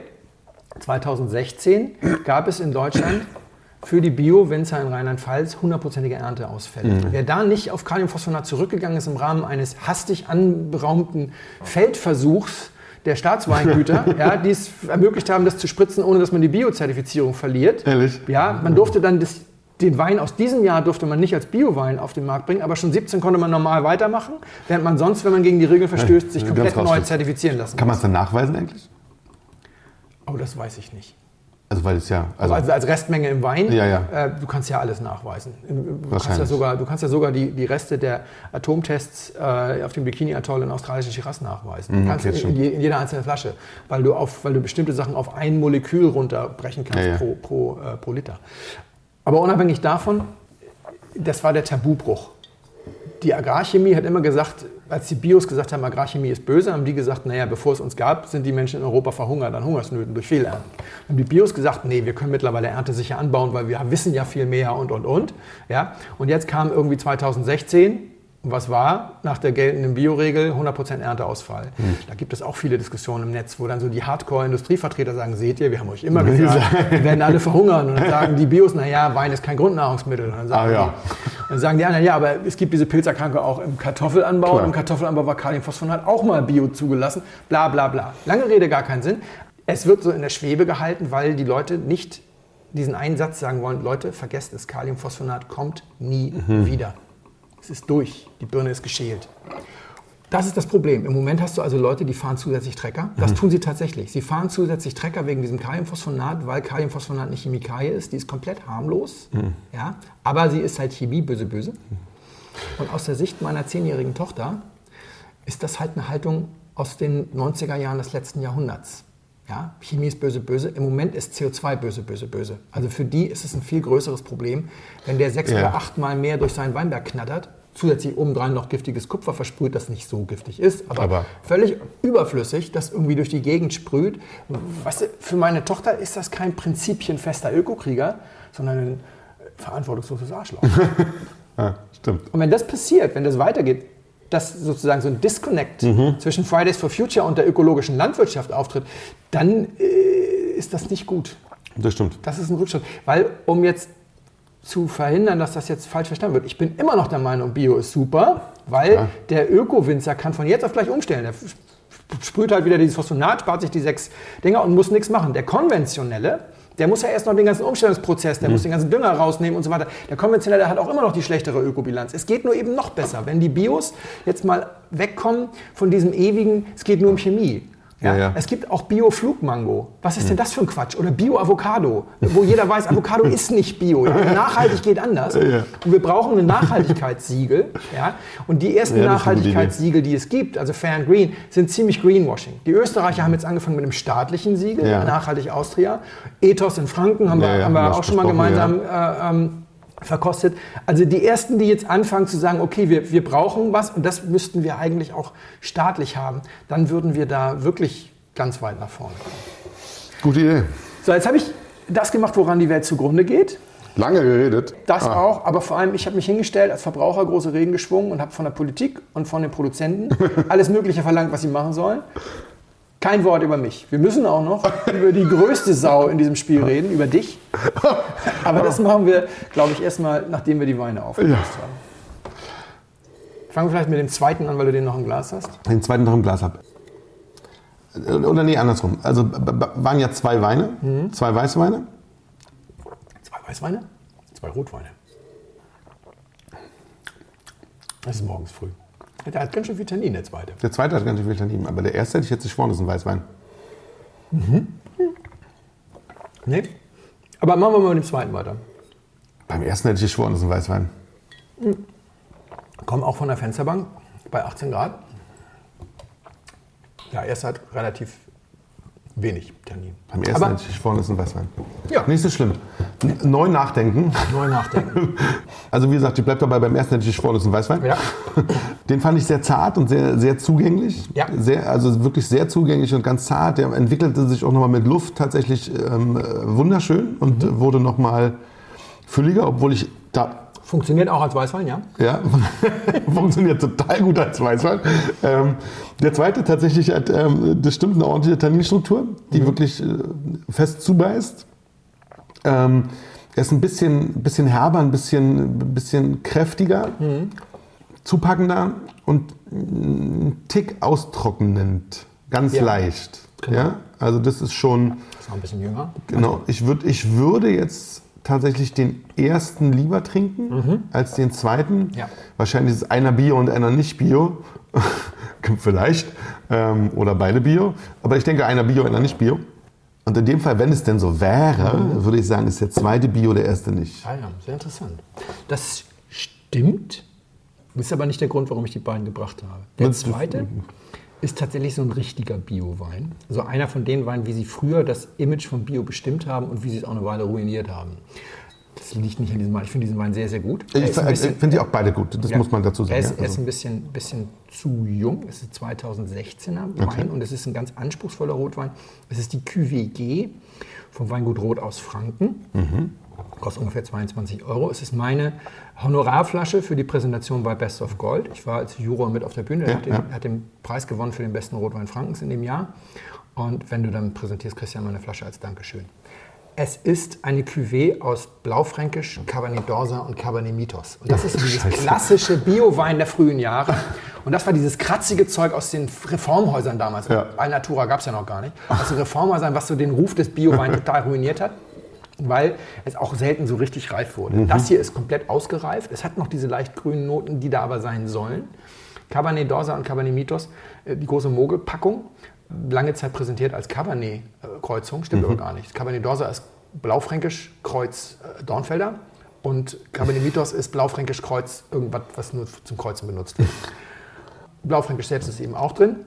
2016 gab es in Deutschland für die Bio-Winzer in Rheinland-Pfalz 100%ige Ernteausfälle. Wer da nicht auf Kaliumphosphonat zurückgegangen ist im Rahmen eines hastig anberaumten Feldversuchs der Staatsweingüter, die es ermöglicht haben, das zu spritzen, ohne dass man die Bio-Zertifizierung verliert. Ehrlich? Ja, man durfte dann den Wein aus diesem Jahr durfte man nicht als Bio-Wein auf den Markt bringen, aber schon 17 konnte man normal weitermachen, während man sonst, wenn man gegen die Regeln verstößt, sich komplett neu zertifizieren lassen muss. Kann man es dann nachweisen eigentlich? Oh, das weiß ich nicht. Also weil es ja... Also als Restmenge im Wein, du kannst ja alles nachweisen. Du Wahrscheinlich. kannst ja sogar die Reste der Atomtests auf dem Bikini-Atoll in australischen Shiraz nachweisen. Du kannst in jeder einzelnen Flasche, weil du bestimmte Sachen auf ein Molekül runterbrechen kannst pro Liter. Aber unabhängig davon, das war der Tabubruch. Die Agrarchemie hat immer gesagt, als die Bios gesagt haben, Agrarchemie ist böse, haben die gesagt, naja, bevor es uns gab, sind die Menschen in Europa verhungert an Hungersnöten durch Fehlernten. Dann haben die Bios gesagt, nee, wir können mittlerweile erntesicher anbauen, weil wir wissen ja viel mehr und. Ja? Und jetzt kam irgendwie 2016, und was war nach der geltenden Bioregel? 100% Ernteausfall. Da gibt es auch viele Diskussionen im Netz, wo dann so die Hardcore-Industrievertreter sagen, seht ihr, wir haben euch immer gesagt, wir werden alle verhungern. Und dann sagen die Bios, naja, Wein ist kein Grundnahrungsmittel. Und dann sagen die anderen, ja, aber es gibt diese Pilzerkranke auch im Kartoffelanbau. Klar. Und im Kartoffelanbau war Kaliumphosphonat auch mal Bio zugelassen. Bla bla bla. Lange Rede, gar keinen Sinn. Es wird so in der Schwebe gehalten, weil die Leute nicht diesen einen Satz sagen wollen, Leute, vergesst es, Kaliumphosphonat kommt nie wieder. Es ist durch, die Birne ist geschält. Das ist das Problem. Im Moment hast du also Leute, die fahren zusätzlich Trecker. Das tun sie tatsächlich. Sie fahren zusätzlich Trecker wegen diesem Kaliumphosphonat, weil Kaliumphosphonat eine Chemikalie ist. Die ist komplett harmlos. Ja? Aber sie ist halt Chemie, böse, böse. Und aus der Sicht meiner 10-jährigen Tochter ist das halt eine Haltung aus den 90er Jahren des letzten Jahrhunderts. Ja? Chemie ist böse, böse. Im Moment ist CO2 böse, böse, böse. Also für die ist es ein viel größeres Problem, wenn der 6 oder 8 Mal mehr durch seinen Weinberg knattert, zusätzlich obendrein noch giftiges Kupfer versprüht, das nicht so giftig ist, aber völlig überflüssig, das irgendwie durch die Gegend sprüht. Weißt du, für meine Tochter ist das kein prinzipienfester Ökokrieger, sondern ein verantwortungsloses Arschloch. Ja, stimmt. Und wenn das passiert, wenn das weitergeht, dass sozusagen so ein Disconnect zwischen Fridays for Future und der ökologischen Landwirtschaft auftritt, dann ist das nicht gut. Das stimmt. Das ist ein Rückschritt. Weil, um jetzt zu verhindern, dass das jetzt falsch verstanden wird, ich bin immer noch der Meinung, Bio ist super, weil der Öko-Winzer kann von jetzt auf gleich umstellen. Der sprüht halt wieder dieses Phosphonat, spart sich die 6 Dinger und muss nichts machen. Der konventionelle, der muss ja erst noch den ganzen Umstellungsprozess, der muss den ganzen Dünger rausnehmen und so weiter. Der konventionelle hat auch immer noch die schlechtere Ökobilanz. Es geht nur eben noch besser, wenn die Bios jetzt mal wegkommen von diesem ewigen, es geht nur um Chemie. Ja? Es gibt auch Bio-Flugmango. Was ist denn das für ein Quatsch? Oder Bio-Avocado, wo jeder weiß, Avocado ist nicht Bio. Nachhaltig geht anders. Und wir brauchen ein Nachhaltigkeitssiegel. Ja? Und die ersten Nachhaltigkeitssiegel, die es gibt, also Fair and Green, sind ziemlich Greenwashing. Die Österreicher haben jetzt angefangen mit einem staatlichen Siegel, Nachhaltig Austria. Ethos in Franken haben wir auch schon mal gemeinsam verkostet. Also die ersten, die jetzt anfangen zu sagen, okay, wir brauchen was und das müssten wir eigentlich auch staatlich haben, dann würden wir da wirklich ganz weit nach vorne kommen. Gute Idee. So, jetzt habe ich das gemacht, woran die Welt zugrunde geht. Lange geredet. Das auch, aber vor allem, ich habe mich hingestellt, als Verbraucher große Reden geschwungen und habe von der Politik und von den Produzenten alles Mögliche verlangt, was sie machen sollen. Kein Wort über mich. Wir müssen auch noch über die größte Sau in diesem Spiel reden, über dich. Aber das machen wir, glaube ich, erstmal, nachdem wir die Weine aufgelöst haben. Fangen wir vielleicht mit dem zweiten an, weil du den noch im Glas hast. Den zweiten noch im Glas habe. Oder nee, andersrum. Also waren ja 2 Weine, 2 Weißweine. 2 Weißweine, 2 Rotweine. Das ist morgens früh. Der hat ganz schön viel Tannin, der zweite. Der zweite hat ganz schön viel Tannin, aber der erste hätte ich jetzt geschworen, das ist ein Weißwein. Nee. Aber machen wir mal mit dem zweiten weiter. Beim ersten hätte ich geschworen, das ist ein Weißwein. Kommen auch von der Fensterbank bei 18 Grad. Ja, erster hat relativ wenig Tannin. Beim ersten hätte ich geschworen, das ist ein Weißwein. Ja. Nicht so schlimm. Neu nachdenken. Also wie gesagt, ich bleibe dabei, beim ersten hätte ich geschworen, das ist ein Weißwein. Ja. Den fand ich sehr zart und sehr, sehr zugänglich. Ja. Also wirklich sehr zugänglich und ganz zart. Der entwickelte sich auch nochmal mit Luft tatsächlich wunderschön und wurde nochmal fülliger, obwohl ich da... Funktioniert auch als Weißwein, ja? Ja, funktioniert total gut als Weißwein. Der zweite tatsächlich hat, das stimmt, eine ordentliche Tanninstruktur, die wirklich fest zubeißt. Er ist ein bisschen herber, ein bisschen kräftiger, zupackender und ein Tick austrocknend, ganz leicht. Genau. Ja? Also das ist schon... Das ist noch ein bisschen jünger. Genau, ich würde jetzt tatsächlich den ersten lieber trinken als den zweiten. Ja. Wahrscheinlich ist einer Bio und einer nicht Bio. Vielleicht. Oder beide Bio. Aber ich denke, einer Bio, einer nicht Bio. Und in dem Fall, wenn es denn so wäre, würde ich sagen, ist der zweite Bio, der erste nicht. Ah ja, sehr interessant. Das stimmt. Das ist aber nicht der Grund, warum ich die beiden gebracht habe. Der zweite ist tatsächlich so ein richtiger Bio-Wein. Also einer von den Weinen, wie sie früher das Image von Bio bestimmt haben und wie sie es auch eine Weile ruiniert haben. Das liegt nicht an diesem Wein. Ich finde diesen Wein sehr, sehr gut. Ich finde die auch beide gut, das muss man dazu sagen. Er ist ein bisschen zu jung. Es ist 2016er Wein und es ist ein ganz anspruchsvoller Rotwein. Es ist die Cuvée G vom Weingut Roth aus Franken. Kostet ungefähr 22 €. Es ist meine Honorarflasche für die Präsentation bei Best of Gold. Ich war als Juror mit auf der Bühne. Er hat den Preis gewonnen für den besten Rotwein Frankens in dem Jahr. Und wenn du dann präsentierst, kriegst du ja mal eine Flasche als Dankeschön. Es ist eine Cuvée aus Blaufränkisch, Cabernet d'Orsa und Cabernet Mythos. Und das ist dieses klassische Bio-Wein der frühen Jahre. Und das war dieses kratzige Zeug aus den Reformhäusern damals. Alnatura gab es ja noch gar nicht. Aus den Reformhäusern, was so den Ruf des Bio-Weins total ruiniert hat, weil es auch selten so richtig reif wurde. Das hier ist komplett ausgereift. Es hat noch diese leicht grünen Noten, die da aber sein sollen. Cabernet d'Orsa und Cabernet Mythos, die große Mogel-Packung, lange Zeit präsentiert als Cabernet-Kreuzung, stimmt aber gar nicht. Cabernet d'Orsa ist Blaufränkisch Kreuz Dornfelder und Cabernet Mythos ist Blaufränkisch Kreuz irgendwas, was nur zum Kreuzen benutzt wird. Blaufränkisch selbst ist eben auch drin.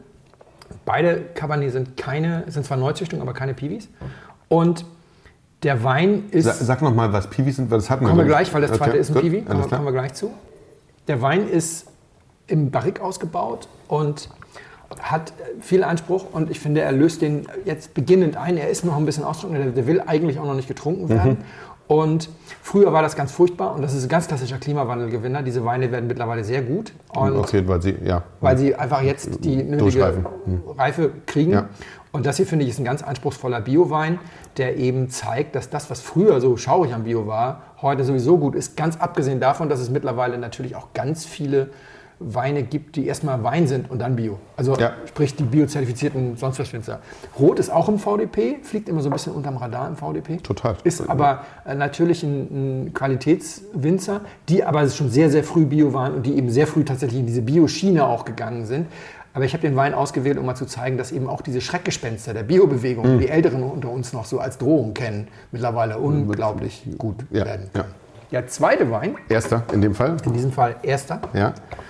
Beide Cabernet sind zwar Neuzüchtungen, aber keine Piwis. Und der Wein ist... Sag noch mal, was Piwis sind, weil das hatten wir. Kommen wir gleich, weil das zweite ist ein gut, Piwi. Kommen wir gleich zu. Der Wein ist im Barrique ausgebaut und hat viel Anspruch und ich finde, er löst den jetzt beginnend ein. Er ist noch ein bisschen austrocknend, der will eigentlich auch noch nicht getrunken werden. Und früher war das ganz furchtbar und das ist ein ganz klassischer Klimawandelgewinner. Diese Weine werden mittlerweile sehr gut. Und okay, weil sie einfach jetzt die nötige Reife kriegen. Ja. Und das hier, finde ich, ist ein ganz anspruchsvoller Biowein, der eben zeigt, dass das, was früher so schaurig am Bio war, heute sowieso gut ist. Ganz abgesehen davon, dass es mittlerweile natürlich auch ganz viele Weine gibt, die erstmal Wein sind und dann Bio. Also sprich die biozertifizierten sonst was Winzer. Rot ist auch im VDP, fliegt immer so ein bisschen unterm Radar im VDP. Total. Ist aber natürlich ein Qualitätswinzer, die aber schon sehr, sehr früh Bio waren und die eben sehr früh tatsächlich in diese Bio-Schiene auch gegangen sind. Aber ich habe den Wein ausgewählt, um mal zu zeigen, dass eben auch diese Schreckgespenster der Bio-Bewegung, die Älteren unter uns noch so als Drohung kennen, mittlerweile unglaublich gut werden können. Ja. Der zweite Wein. Erster in dem Fall. In diesem Fall erster. Ja.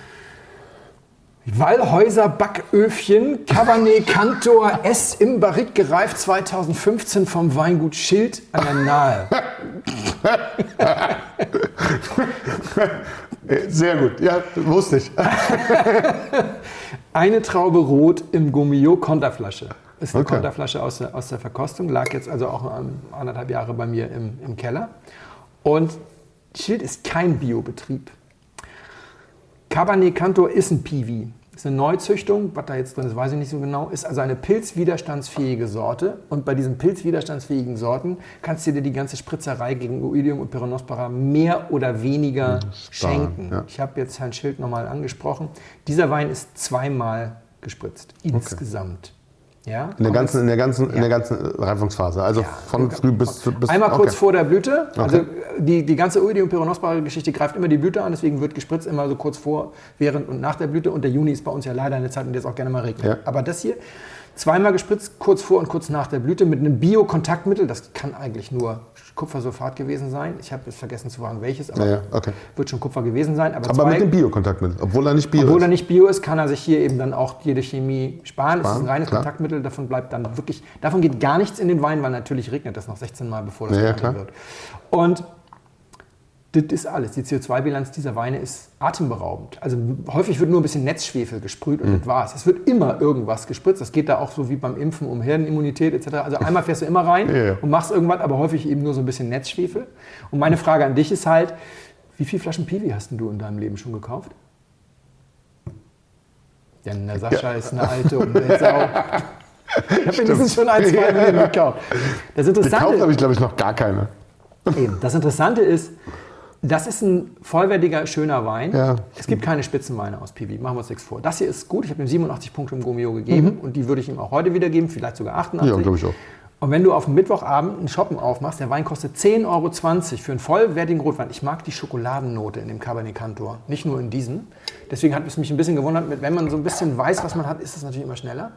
Wallhäuser Backöfchen, Cabernet Cantor S im Barrique gereift 2015 vom Weingut Schild an der Nahe. Sehr gut, ja, wusste ich. Eine Traube Rot im Gourmillot-Konterflasche. Ist eine Konterflasche aus der Verkostung, lag jetzt also auch 1,5 Jahre bei mir im Keller. Und Schild ist kein Biobetrieb. Cabernet Cantor ist ein Piwi. Ist eine Neuzüchtung, was da jetzt drin ist, weiß ich nicht so genau. Ist also eine pilzwiderstandsfähige Sorte. Und bei diesen pilzwiderstandsfähigen Sorten kannst du dir die ganze Spritzerei gegen Oidium und Peronospora mehr oder weniger schenken. Ja. Ich habe jetzt Herrn Schild nochmal angesprochen. Dieser Wein ist 2-mal gespritzt, insgesamt. Ja, in der ganzen Reifungsphase, also von früh bis einmal kurz vor der Blüte, also die ganze Oidium Peronospora Geschichte greift immer die Blüte an, deswegen wird gespritzt immer so kurz vor, während und nach der Blüte und der Juni ist bei uns ja leider eine Zeit, in der es auch gerne mal regnet. Ja. Aber das hier, 2-mal gespritzt, kurz vor und kurz nach der Blüte mit einem Bio-Kontaktmittel, das kann eigentlich nur Kupfersulfat gewesen sein. Ich habe jetzt vergessen zu fragen, welches, aber wird schon Kupfer gewesen sein. Aber mit dem Bio-Kontaktmittel, obwohl er nicht Bio ist. Obwohl er nicht Bio ist, kann er sich hier eben dann auch jede Chemie sparen. Es ist ein reines Kontaktmittel, davon bleibt dann wirklich, davon geht gar nichts in den Wein, weil natürlich regnet das noch 16 Mal, bevor das wird. Und das ist alles. Die CO2-Bilanz dieser Weine ist atemberaubend. Also häufig wird nur ein bisschen Netzschwefel gesprüht und das war's. Es wird immer irgendwas gespritzt. Das geht da auch so wie beim Impfen um Herdenimmunität etc. Also einmal fährst du immer rein und machst irgendwas, aber häufig eben nur so ein bisschen Netzschwefel. Und meine Frage an dich ist halt, wie viele Flaschen Piwi hast denn du in deinem Leben schon gekauft? Denn der Sascha ist eine alte Umweltsau. Ich habe mindestens schon 1-2 Millionen gekauft. Das Interessante, gekauft habe ich, glaube ich, noch gar keine. Eben. Das Interessante ist, das ist ein vollwertiger, schöner Wein. Ja. Es gibt keine Spitzenweine aus Piwi, machen wir uns nichts vor. Das hier ist gut, ich habe ihm 87 Punkte im Gourmillot gegeben und die würde ich ihm auch heute wieder geben, vielleicht sogar 88. Ja, glaube ich auch. Und wenn du auf dem Mittwochabend einen Shoppen aufmachst, der Wein kostet 10,20 € für einen vollwertigen Rotwein. Ich mag die Schokoladennote in dem Cabernet Cantor, nicht nur in diesem. Deswegen hat es mich ein bisschen gewundert, wenn man so ein bisschen weiß, was man hat, ist das natürlich immer schneller.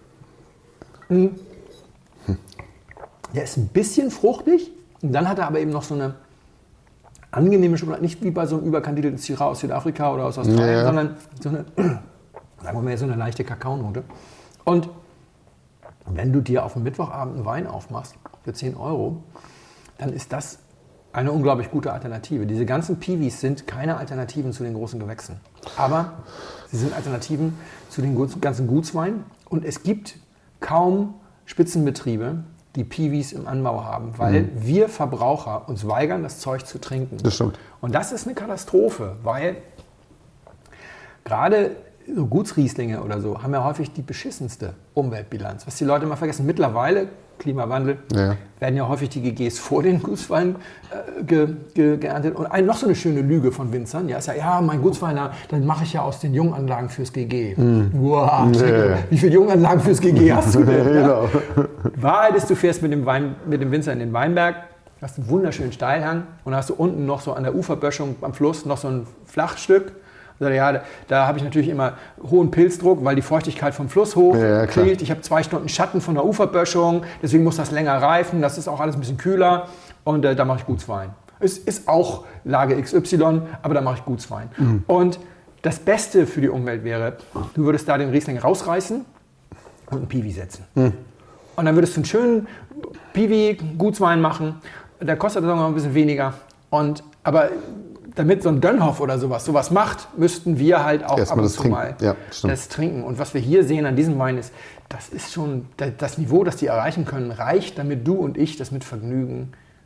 Der ist ein bisschen fruchtig und dann hat er aber eben noch so eine angenehme Schokolade, nicht wie bei so einem überkandidelten Syrah aus Südafrika oder aus Australien, sondern so eine, sagen wir mal, so eine leichte Kakaonote. Und wenn du dir auf dem Mittwochabend einen Wein aufmachst für 10 €, dann ist das eine unglaublich gute Alternative. Diese ganzen Piwis sind keine Alternativen zu den großen Gewächsen, aber sie sind Alternativen zu den ganzen Gutsweinen und es gibt kaum Spitzenbetriebe, die Piwis im Anbau haben, weil wir Verbraucher uns weigern, das Zeug zu trinken. Das stimmt. Und das ist eine Katastrophe, weil gerade so Gutsrieslinge oder so haben ja häufig die beschissenste Umweltbilanz. Was die Leute immer vergessen, mittlerweile, Klimawandel, werden ja häufig die GGs vor den Gutsweinen geerntet. Und noch so eine schöne Lüge von Winzern, ist mein Gutswein, dann mache ich ja aus den Junganlagen fürs GG. Wow, wie viele Junganlagen fürs GG hast du denn? Genau. Wahrheit ist, du fährst mit dem Winzer in den Weinberg, hast einen wunderschönen Steilhang und hast du unten noch so an der Uferböschung am Fluss noch so ein Flachstück. Da habe ich natürlich immer hohen Pilzdruck, weil die Feuchtigkeit vom Fluss hoch kriegt. Ich habe 2 Stunden Schatten von der Uferböschung, deswegen muss das länger reifen. Das ist auch alles ein bisschen kühler und da mache ich Gutswein. Es ist auch Lage XY, aber da mache ich Gutswein. Und das Beste für die Umwelt wäre, du würdest da den Riesling rausreißen und einen Piwi setzen. Und dann würdest du einen schönen Piwi-Gutswein machen. Der kostet dann noch ein bisschen weniger. Aber damit so ein Dönhoff oder sowas macht, müssten wir halt auch ab und zu mal das trinken. Und was wir hier sehen an diesem Wein ist, das ist schon das Niveau, das die erreichen können, reicht, damit du und ich das mit Vergnügen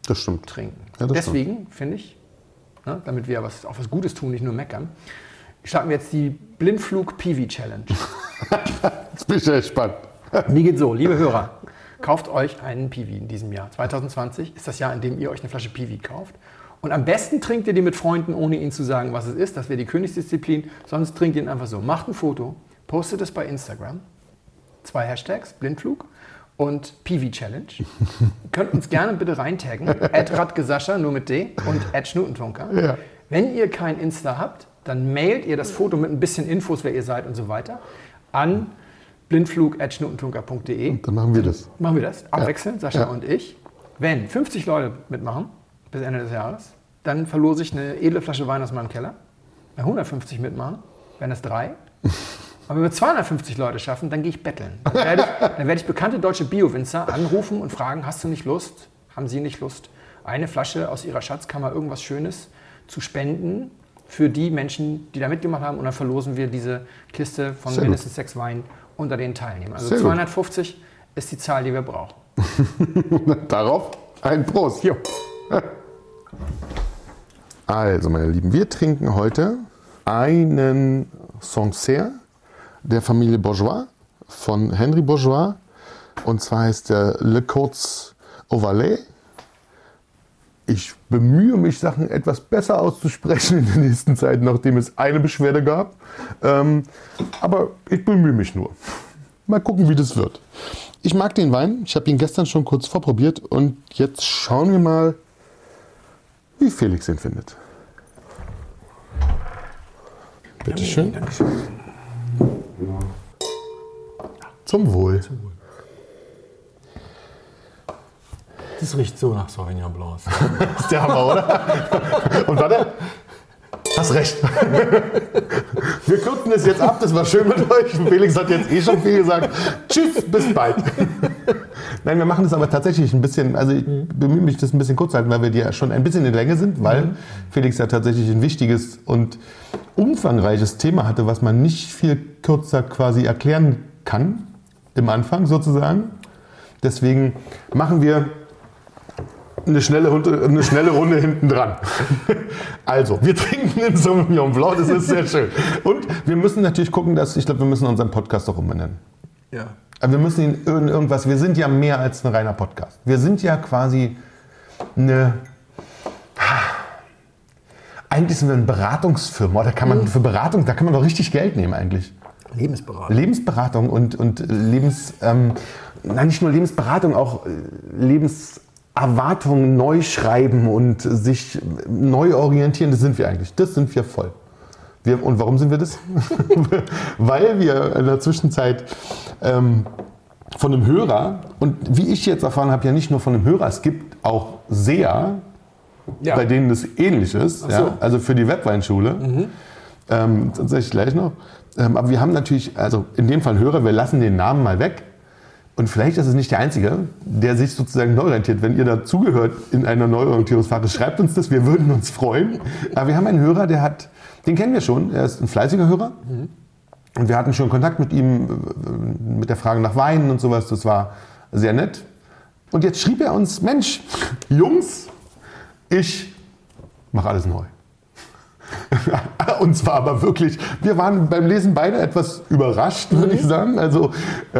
Das stimmt. Trinken. Ja, das deswegen finde ich, ne, damit wir auch was Gutes tun, nicht nur meckern, starten wir jetzt die Blindflug-Piwi-Challenge. Jetzt bin ich echt gespannt. Die geht so, liebe Hörer, kauft euch einen Piwi in diesem Jahr. 2020 ist das Jahr, in dem ihr euch eine Flasche Piwi kauft. Und am besten trinkt ihr die mit Freunden, ohne ihnen zu sagen, was es ist. Das wäre die Königsdisziplin. Sonst trinkt ihr ihn einfach so. Macht ein Foto, postet es bei Instagram. 2 Hashtags, Blindflug und Piwi-Challenge. Könnt uns gerne bitte reintaggen. @radgesascha, nur mit D, und @schnutentunker. Ja. Wenn ihr kein Insta habt, dann mailt ihr das Foto mit ein bisschen Infos, wer ihr seid und so weiter, an blindflug@schnutentunker.de. Dann machen wir das. Machen wir das. Abwechselnd, Sascha und ich. Wenn 50 Leute mitmachen, bis Ende des Jahres, dann verlose ich eine edle Flasche Wein aus meinem Keller. Wenn 150 mitmachen, wären das 3. Aber wenn wir 250 Leute schaffen, dann gehe ich betteln. Dann werde ich bekannte deutsche Bio-Winzer anrufen und fragen, hast du nicht Lust, haben Sie nicht Lust, eine Flasche aus Ihrer Schatzkammer, irgendwas Schönes zu spenden für die Menschen, die da mitgemacht haben. Und dann verlosen wir diese Kiste von mindestens 6 Weinen unter den Teilnehmern. Also 250 ist die Zahl, die wir brauchen. Darauf ein Prost. Jo. Also, meine Lieben, wir trinken heute einen Sancerre der Familie Bourgeois von Henry Bourgeois. Und zwar heißt der Le Côtes au Valais. Ich bemühe mich, Sachen etwas besser auszusprechen in der nächsten Zeit, nachdem es eine Beschwerde gab. Aber ich bemühe mich nur. Mal gucken, wie das wird. Ich mag den Wein. Ich habe ihn gestern schon kurz vorprobiert. Und jetzt schauen wir mal, wie Felix ihn findet. Bitte schön. Zum Wohl. Das riecht so nach Sauvignon Blanc. Das ist der Hammer, oder? Und warte. Hast recht. Wir kürzen es jetzt ab, das war schön mit euch. Felix hat jetzt schon viel gesagt. Tschüss, bis bald. Nein, wir machen das aber tatsächlich ein bisschen, also ich bemühe mich, das ein bisschen kurz zu halten, weil wir ja schon ein bisschen in Länge sind, weil Felix ja tatsächlich ein wichtiges und umfangreiches Thema hatte, was man nicht viel kürzer quasi erklären kann, im Anfang sozusagen. Deswegen machen wir eine schnelle Runde hinten dran. Also, wir trinken den Sauvignon Blanc, das ist sehr schön. Und wir müssen natürlich gucken, ich glaube, wir müssen unseren Podcast auch umbenennen. Ja. Aber wir müssen ihn irgendwas, wir sind ja mehr als ein reiner Podcast. Wir sind ja quasi eigentlich sind wir eine Beratungsfirma. Da kann man für Beratung, da kann man doch richtig Geld nehmen eigentlich. Lebensberatung und nicht nur Lebensberatung, auch Lebenserwartungen neu schreiben und sich neu orientieren, das sind wir eigentlich. Das sind wir voll. Und warum sind wir das? Weil wir in der Zwischenzeit von einem Hörer, und wie ich jetzt erfahren habe, ja nicht nur von einem Hörer, es gibt auch Seher, bei denen das ähnlich ist, so. Ja, also für die Webweinschule. Das sage ich gleich noch. Aber wir haben natürlich, also in dem Fall Hörer, wir lassen den Namen mal weg. Und vielleicht ist es nicht der Einzige, der sich sozusagen neu orientiert. Wenn ihr dazugehört in einer Neuorientierungsphase, schreibt uns das, wir würden uns freuen. Aber wir haben einen Hörer, den kennen wir schon, er ist ein fleißiger Hörer. Und wir hatten schon Kontakt mit ihm, mit der Frage nach Weinen und sowas, das war sehr nett. Und jetzt schrieb er uns, Mensch, Jungs, ich mache alles neu. Und zwar aber wirklich, wir waren beim Lesen beide etwas überrascht, würde ich sagen. Also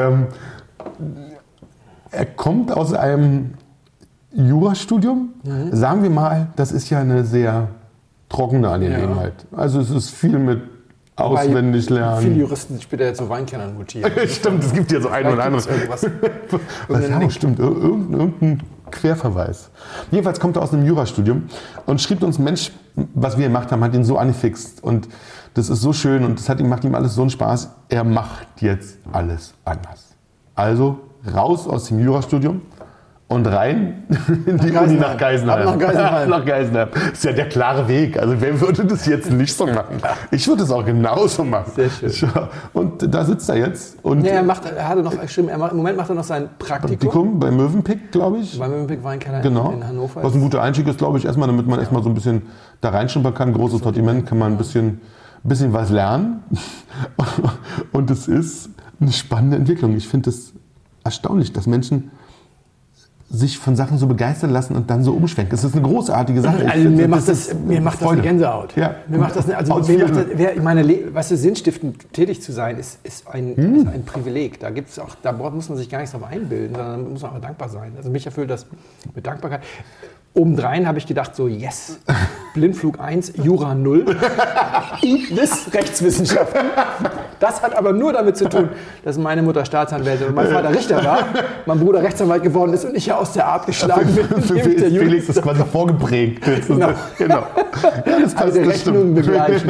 er kommt aus einem Jurastudium. Sagen wir mal, das ist ja eine sehr trockene Angelegenheit. Ja. Also es ist viel mit auswendig lernen. Viele Juristen sind später jetzt so Weinkennern mutiert. Stimmt, es gibt ja so ein oder anderes. Stimmt, irgendein Querverweis. Jedenfalls kommt er aus einem Jurastudium und schrieb uns, Mensch, was wir gemacht haben, hat ihn so angefixt und das ist so schön und das macht ihm alles so einen Spaß. Er macht jetzt alles anders. Also raus aus dem Jurastudium und rein in die Uni nach Geisenheim. Nach Geisenheim. Das ist ja der klare Weg. Also wer würde das jetzt nicht so machen? Ich würde es auch genauso machen. Sehr schön. Und da sitzt er jetzt. Und ja, im Moment macht er noch sein Praktikum. Bei Mövenpick, glaube ich. Bei Mövenpick Weinkeller in Hannover. Was ein guter Einstieg ist, glaube ich, erstmal, damit man erstmal so ein bisschen da reinschnuppern kann. Großes Sortiment, kann man ein bisschen was lernen. Und es ist eine spannende Entwicklung. Ich finde es erstaunlich, dass Menschen sich von Sachen so begeistern lassen und dann so umschwenken. Das ist eine großartige Sache. Also mir macht das eine Gänsehaut. Ja. Mir macht das, sinnstiftend tätig zu sein, ist ein Privileg. Da muss man sich gar nichts drauf einbilden, sondern muss man auch dankbar sein. Also mich erfüllt das mit Dankbarkeit. Obendrein habe ich gedacht, so yes, Blindflug 1, Jura 0, das Rechtswissenschaften. Das hat aber nur damit zu tun, dass meine Mutter Staatsanwältin und mein Vater Richter war, mein Bruder Rechtsanwalt geworden ist und ich ja aus der Art geschlagen bin. Für Felix ist quasi vorgeprägt. Genau. Ja, das passt, also Rechnungen begleichen.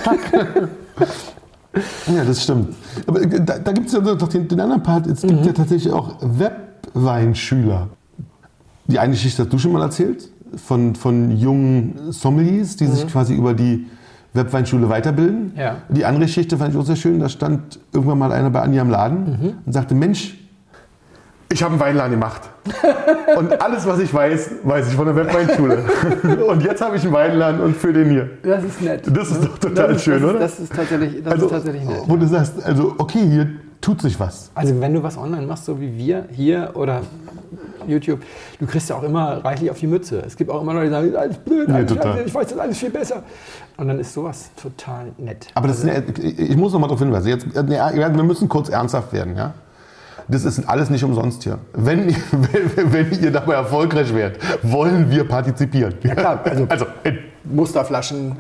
Ja, das stimmt. Aber da gibt es ja noch den anderen Part, es gibt ja tatsächlich auch Webweinschüler. Die eine Geschichte hast du schon mal erzählt, von jungen Sommeliers, die sich quasi über die Webweinschule weiterbilden. Ja. Die andere Geschichte fand ich auch sehr schön, da stand irgendwann mal einer bei Anja im Laden und sagte, Mensch, ich habe einen Weinladen gemacht. Und alles, was ich weiß ich von der Webweinschule. Und jetzt habe ich einen Weinladen und für den hier. Das ist nett. Das ist doch total schön, oder? Das ist tatsächlich nett. Wo du sagst, also okay, hier tut sich was. Also wenn du was online machst, so wie wir hier oder YouTube, du kriegst ja auch immer reichlich auf die Mütze. Es gibt auch immer Leute, die sagen, das ist alles blöd, ich weiß das alles viel besser. Und dann ist sowas total nett. Aber das ich muss noch mal darauf hinweisen, wir müssen kurz ernsthaft werden, ja? Das ist alles nicht umsonst hier. Wenn ihr dabei erfolgreich werdet, wollen wir partizipieren. Ja klar, also Musterflaschen,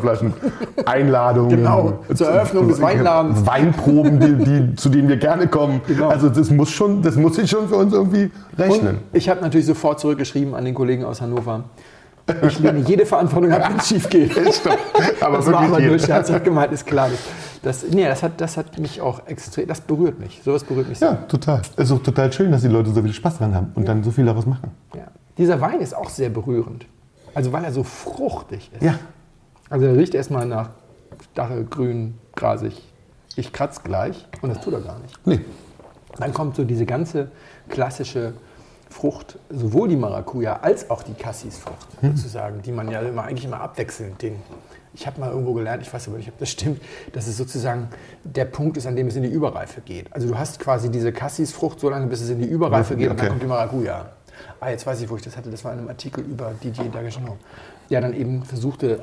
Einladungen. Genau, zur Eröffnung des Weinladens. Weinproben, zu denen wir gerne kommen. Genau. Also das muss sich schon für uns irgendwie rechnen. Und ich habe natürlich sofort zurückgeschrieben an den Kollegen aus Hannover. Ich lehne jede Verantwortung ab, wenn es schief geht. Aber das war aber nur scherzhaft gemeint, ist klar. Das hat mich auch extrem, das berührt mich. Sowas berührt mich sehr. Ja, total. Es ist auch total schön, dass die Leute so viel Spaß dran haben und dann so viel daraus machen. Ja. Dieser Wein ist auch sehr berührend. Also weil er so fruchtig ist. Ja. Also er riecht erstmal nach Stachelgrün, grasig. Ich kratze gleich und das tut er gar nicht. Nee. Dann kommt so diese ganze klassische Frucht, sowohl die Maracuja als auch die Cassisfrucht sozusagen, die man ja eigentlich immer abwechselnd ich habe mal irgendwo gelernt, ich weiß aber nicht, ob das stimmt, dass es sozusagen der Punkt ist, an dem es in die Überreife geht. Also du hast quasi diese Cassisfrucht so lange, bis es in die Überreife geht und dann kommt die Maracuja. Jetzt weiß ich, wo ich das hatte. Das war in einem Artikel über Didier Dageschenot. Der dann eben versuchte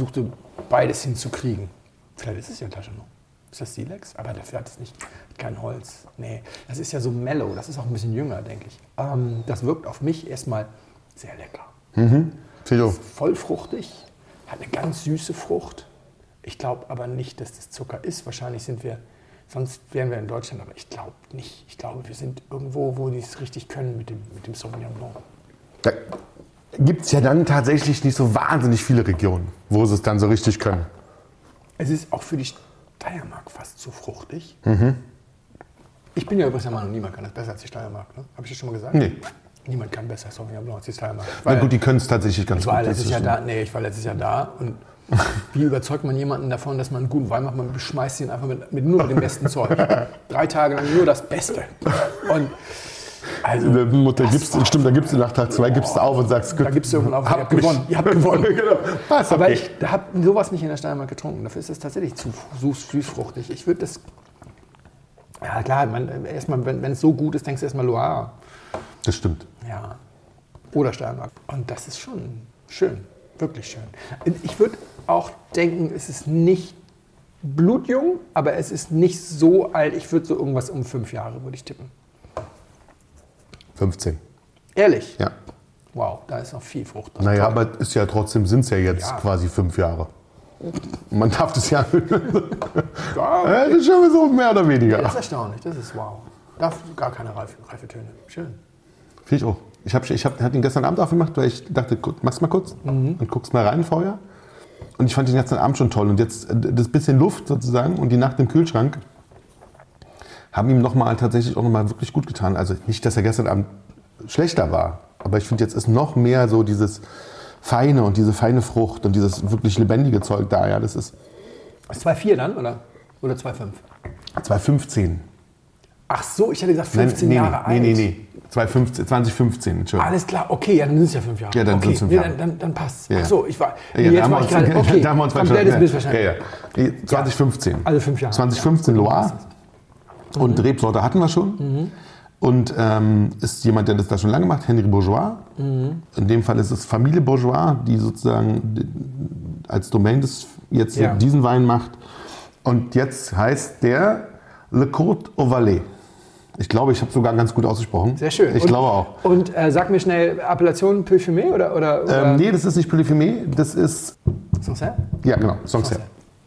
beides hinzukriegen. Vielleicht ist es ja Taschenot. Ist das Silex? Aber dafür hat es kein Holz. Nee, das ist ja so mellow. Das ist auch ein bisschen jünger, denke ich. Das wirkt auf mich erstmal sehr lecker. Ist voll fruchtig, hat eine ganz süße Frucht. Ich glaube aber nicht, dass das Zucker ist. Wahrscheinlich sonst wären wir in Deutschland, aber ich glaube nicht. Ich glaube, wir sind irgendwo, wo die es richtig können mit dem Sauvignon Blanc. Da gibt es ja dann tatsächlich nicht so wahnsinnig viele Regionen, wo sie es dann so richtig können. Es ist auch für die Steiermark fast zu fruchtig. Ich bin ja übrigens der Meinung, niemand kann das besser als die Steiermark. Ne? Habe ich das schon mal gesagt? Nee. Niemand kann besser Sauvignon Blanc als die Steiermark. Na gut, die können es tatsächlich ganz gut. Ich war letztes Jahr da und wie überzeugt man jemanden davon, dass man einen guten Wein macht? Man beschmeißt ihn einfach nur mit dem besten Zeug. 3 Tage lang nur das Beste. Und also, da gibst du nach Tag 2 gibst du auf und sagst, da gibst du irgendwann auf, ihr habt gewonnen. Genau. Okay. Aber ich habe sowas nicht in der Steiermark getrunken. Dafür ist es tatsächlich zu süßfruchtig. Ich würde das, ja klar, wenn es so gut ist, denkst du erstmal Loire. Das stimmt. Ja. Oder Steiermark. Und das ist schon schön. Wirklich schön. Ich würde auch denken, es ist nicht blutjung, aber es ist nicht so alt. Ich würde so irgendwas um 5 Jahre, würde ich tippen. 15. Ehrlich? Ja. Wow, da ist noch viel Frucht drin. Naja, aber sind es ja jetzt quasi 5 Jahre. Man darf das ja. Das ist schon so mehr oder weniger. Das ist erstaunlich, das ist wow. Darf gar keine reife Töne. Schön. Finde ich auch. Ich hab den gestern Abend aufgemacht, weil ich dachte, mach's mal kurz und guck's mal rein vorher. Und ich fand den gestern Abend schon toll. Und jetzt das bisschen Luft sozusagen und die Nacht im Kühlschrank haben ihm tatsächlich auch nochmal wirklich gut getan. Also nicht, dass er gestern Abend schlechter war, aber ich finde, jetzt ist noch mehr so dieses Feine und diese feine Frucht und dieses wirklich lebendige Zeug da. Ja, das ist 2,4 dann, oder 2,5? 2,15. Ach so, ich hätte gesagt 15 Jahre alt. Nee. 2015, Entschuldigung. Alles klar, okay, ja, dann sind es ja 5 Jahre. Ja, dann sind es 5 Jahre. Dann passt. Ja. Ach so, ich war. Ja, jetzt war ich gerade. Okay, da haben wir uns komplettes Missverständnis. Ja. 2015. Also 5 Jahre. 2015 Loire. Und Rebsorte hatten wir schon. Und ist jemand, der das da schon lange macht, Henry Bourgeois. In dem Fall ist es Familie Bourgeois, die sozusagen als Domain jetzt diesen Wein macht. Und jetzt heißt der Le Côte au Valais. Ich glaube, ich habe sogar ganz gut ausgesprochen. Sehr schön. Ich glaube auch. Und sag mir schnell, Appellation Parfumé oder? Nee, das ist nicht Parfumé, das ist... Sancerre? Ja, genau, Sancerre.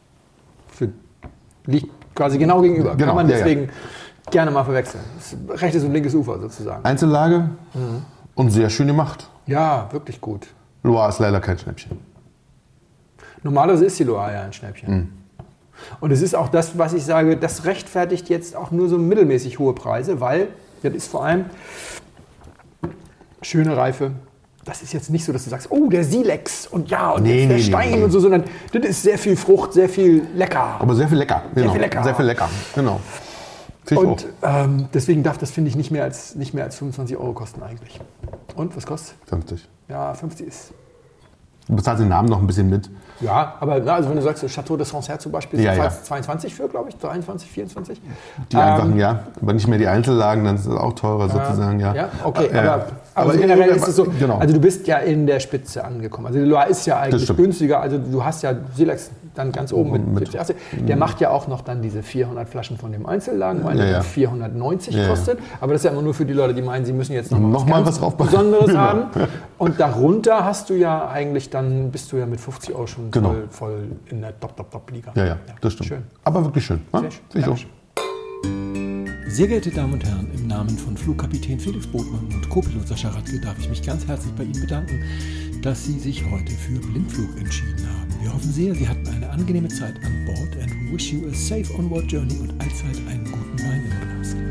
Liegt quasi genau gegenüber. Genau, kann man deswegen gerne mal verwechseln. Rechtes und linkes Ufer sozusagen. Einzellage und sehr schön gemacht. Ja, wirklich gut. Loire ist leider kein Schnäppchen. Normalerweise ist die Loire ja ein Schnäppchen. Und es ist auch das, was ich sage, das rechtfertigt jetzt auch nur so mittelmäßig hohe Preise, weil das ist vor allem schöne Reife. Das ist jetzt nicht so, dass du sagst, oh, der Silex und der Stein und so, sondern das ist sehr viel Frucht, sehr viel lecker. Aber sehr viel lecker. Genau. Sehr viel lecker, genau. Und deswegen darf das, finde ich, nicht mehr als 25 € kosten eigentlich. Und was kostet? 50. Ja, 50 ist... Du bezahlst den Namen noch ein bisschen mit. Ja, aber also wenn du sagst, Chateau de Sancerre zum Beispiel, ja, ja. 22 für, glaube ich, 23, 24. Die einfachen, ja. Aber nicht mehr die Einzellagen, dann ist es auch teurer sozusagen, ja. Ja, okay, aber generell ist es so, genau. Also du bist ja in der Spitze angekommen. Also die Loire ist ja eigentlich günstiger, also du hast ja Silex dann ganz oben mit 70, 80. Der macht ja auch noch dann diese 400 Flaschen von dem Einzellagen, weil der 490 kostet. Aber das ist ja immer nur für die Leute, die meinen, sie müssen jetzt noch mal was Besonderes haben. Und darunter hast du ja eigentlich dann, bist du ja mit 50 € schon voll in der Top-Liga. Ja, das stimmt. Schön. Aber wirklich schön. Sehr schön. Dankeschön. Sehr geehrte Damen und Herren, im Namen von Flugkapitän Felix Botmann und Co-Pilot Sascha Radke darf ich mich ganz herzlich bei Ihnen bedanken, dass Sie sich heute für Blindflug entschieden haben. Wir hoffen sehr, Sie hatten eine angenehme Zeit an Bord and we wish you a safe onward journey und allzeit einen guten Wein im Glas.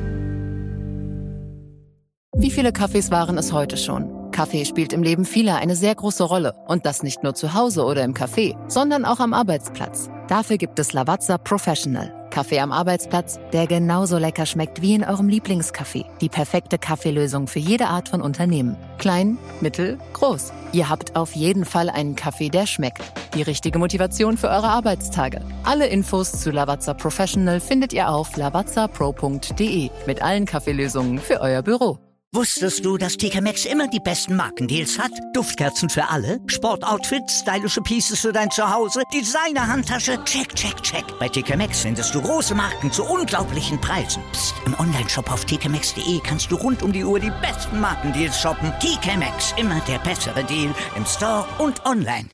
Wie viele Kaffees waren es heute schon? Kaffee spielt im Leben vieler eine sehr große Rolle. Und das nicht nur zu Hause oder im Café, sondern auch am Arbeitsplatz. Dafür gibt es Lavazza Professional. Kaffee am Arbeitsplatz, der genauso lecker schmeckt wie in eurem Lieblingscafé. Die perfekte Kaffeelösung für jede Art von Unternehmen. Klein, mittel, groß. Ihr habt auf jeden Fall einen Kaffee, der schmeckt. Die richtige Motivation für eure Arbeitstage. Alle Infos zu Lavazza Professional findet ihr auf lavazzapro.de mit allen Kaffeelösungen für euer Büro. Wusstest du, dass TK Maxx immer die besten Markendeals hat? Duftkerzen für alle, Sportoutfits, stylische Pieces für dein Zuhause, Designer-Handtasche, check, check, check. Bei TK Maxx findest du große Marken zu unglaublichen Preisen. Psst. Im Onlineshop auf tkmaxx.de kannst du rund um die Uhr die besten Markendeals shoppen. TK Maxx, immer der bessere Deal im Store und online.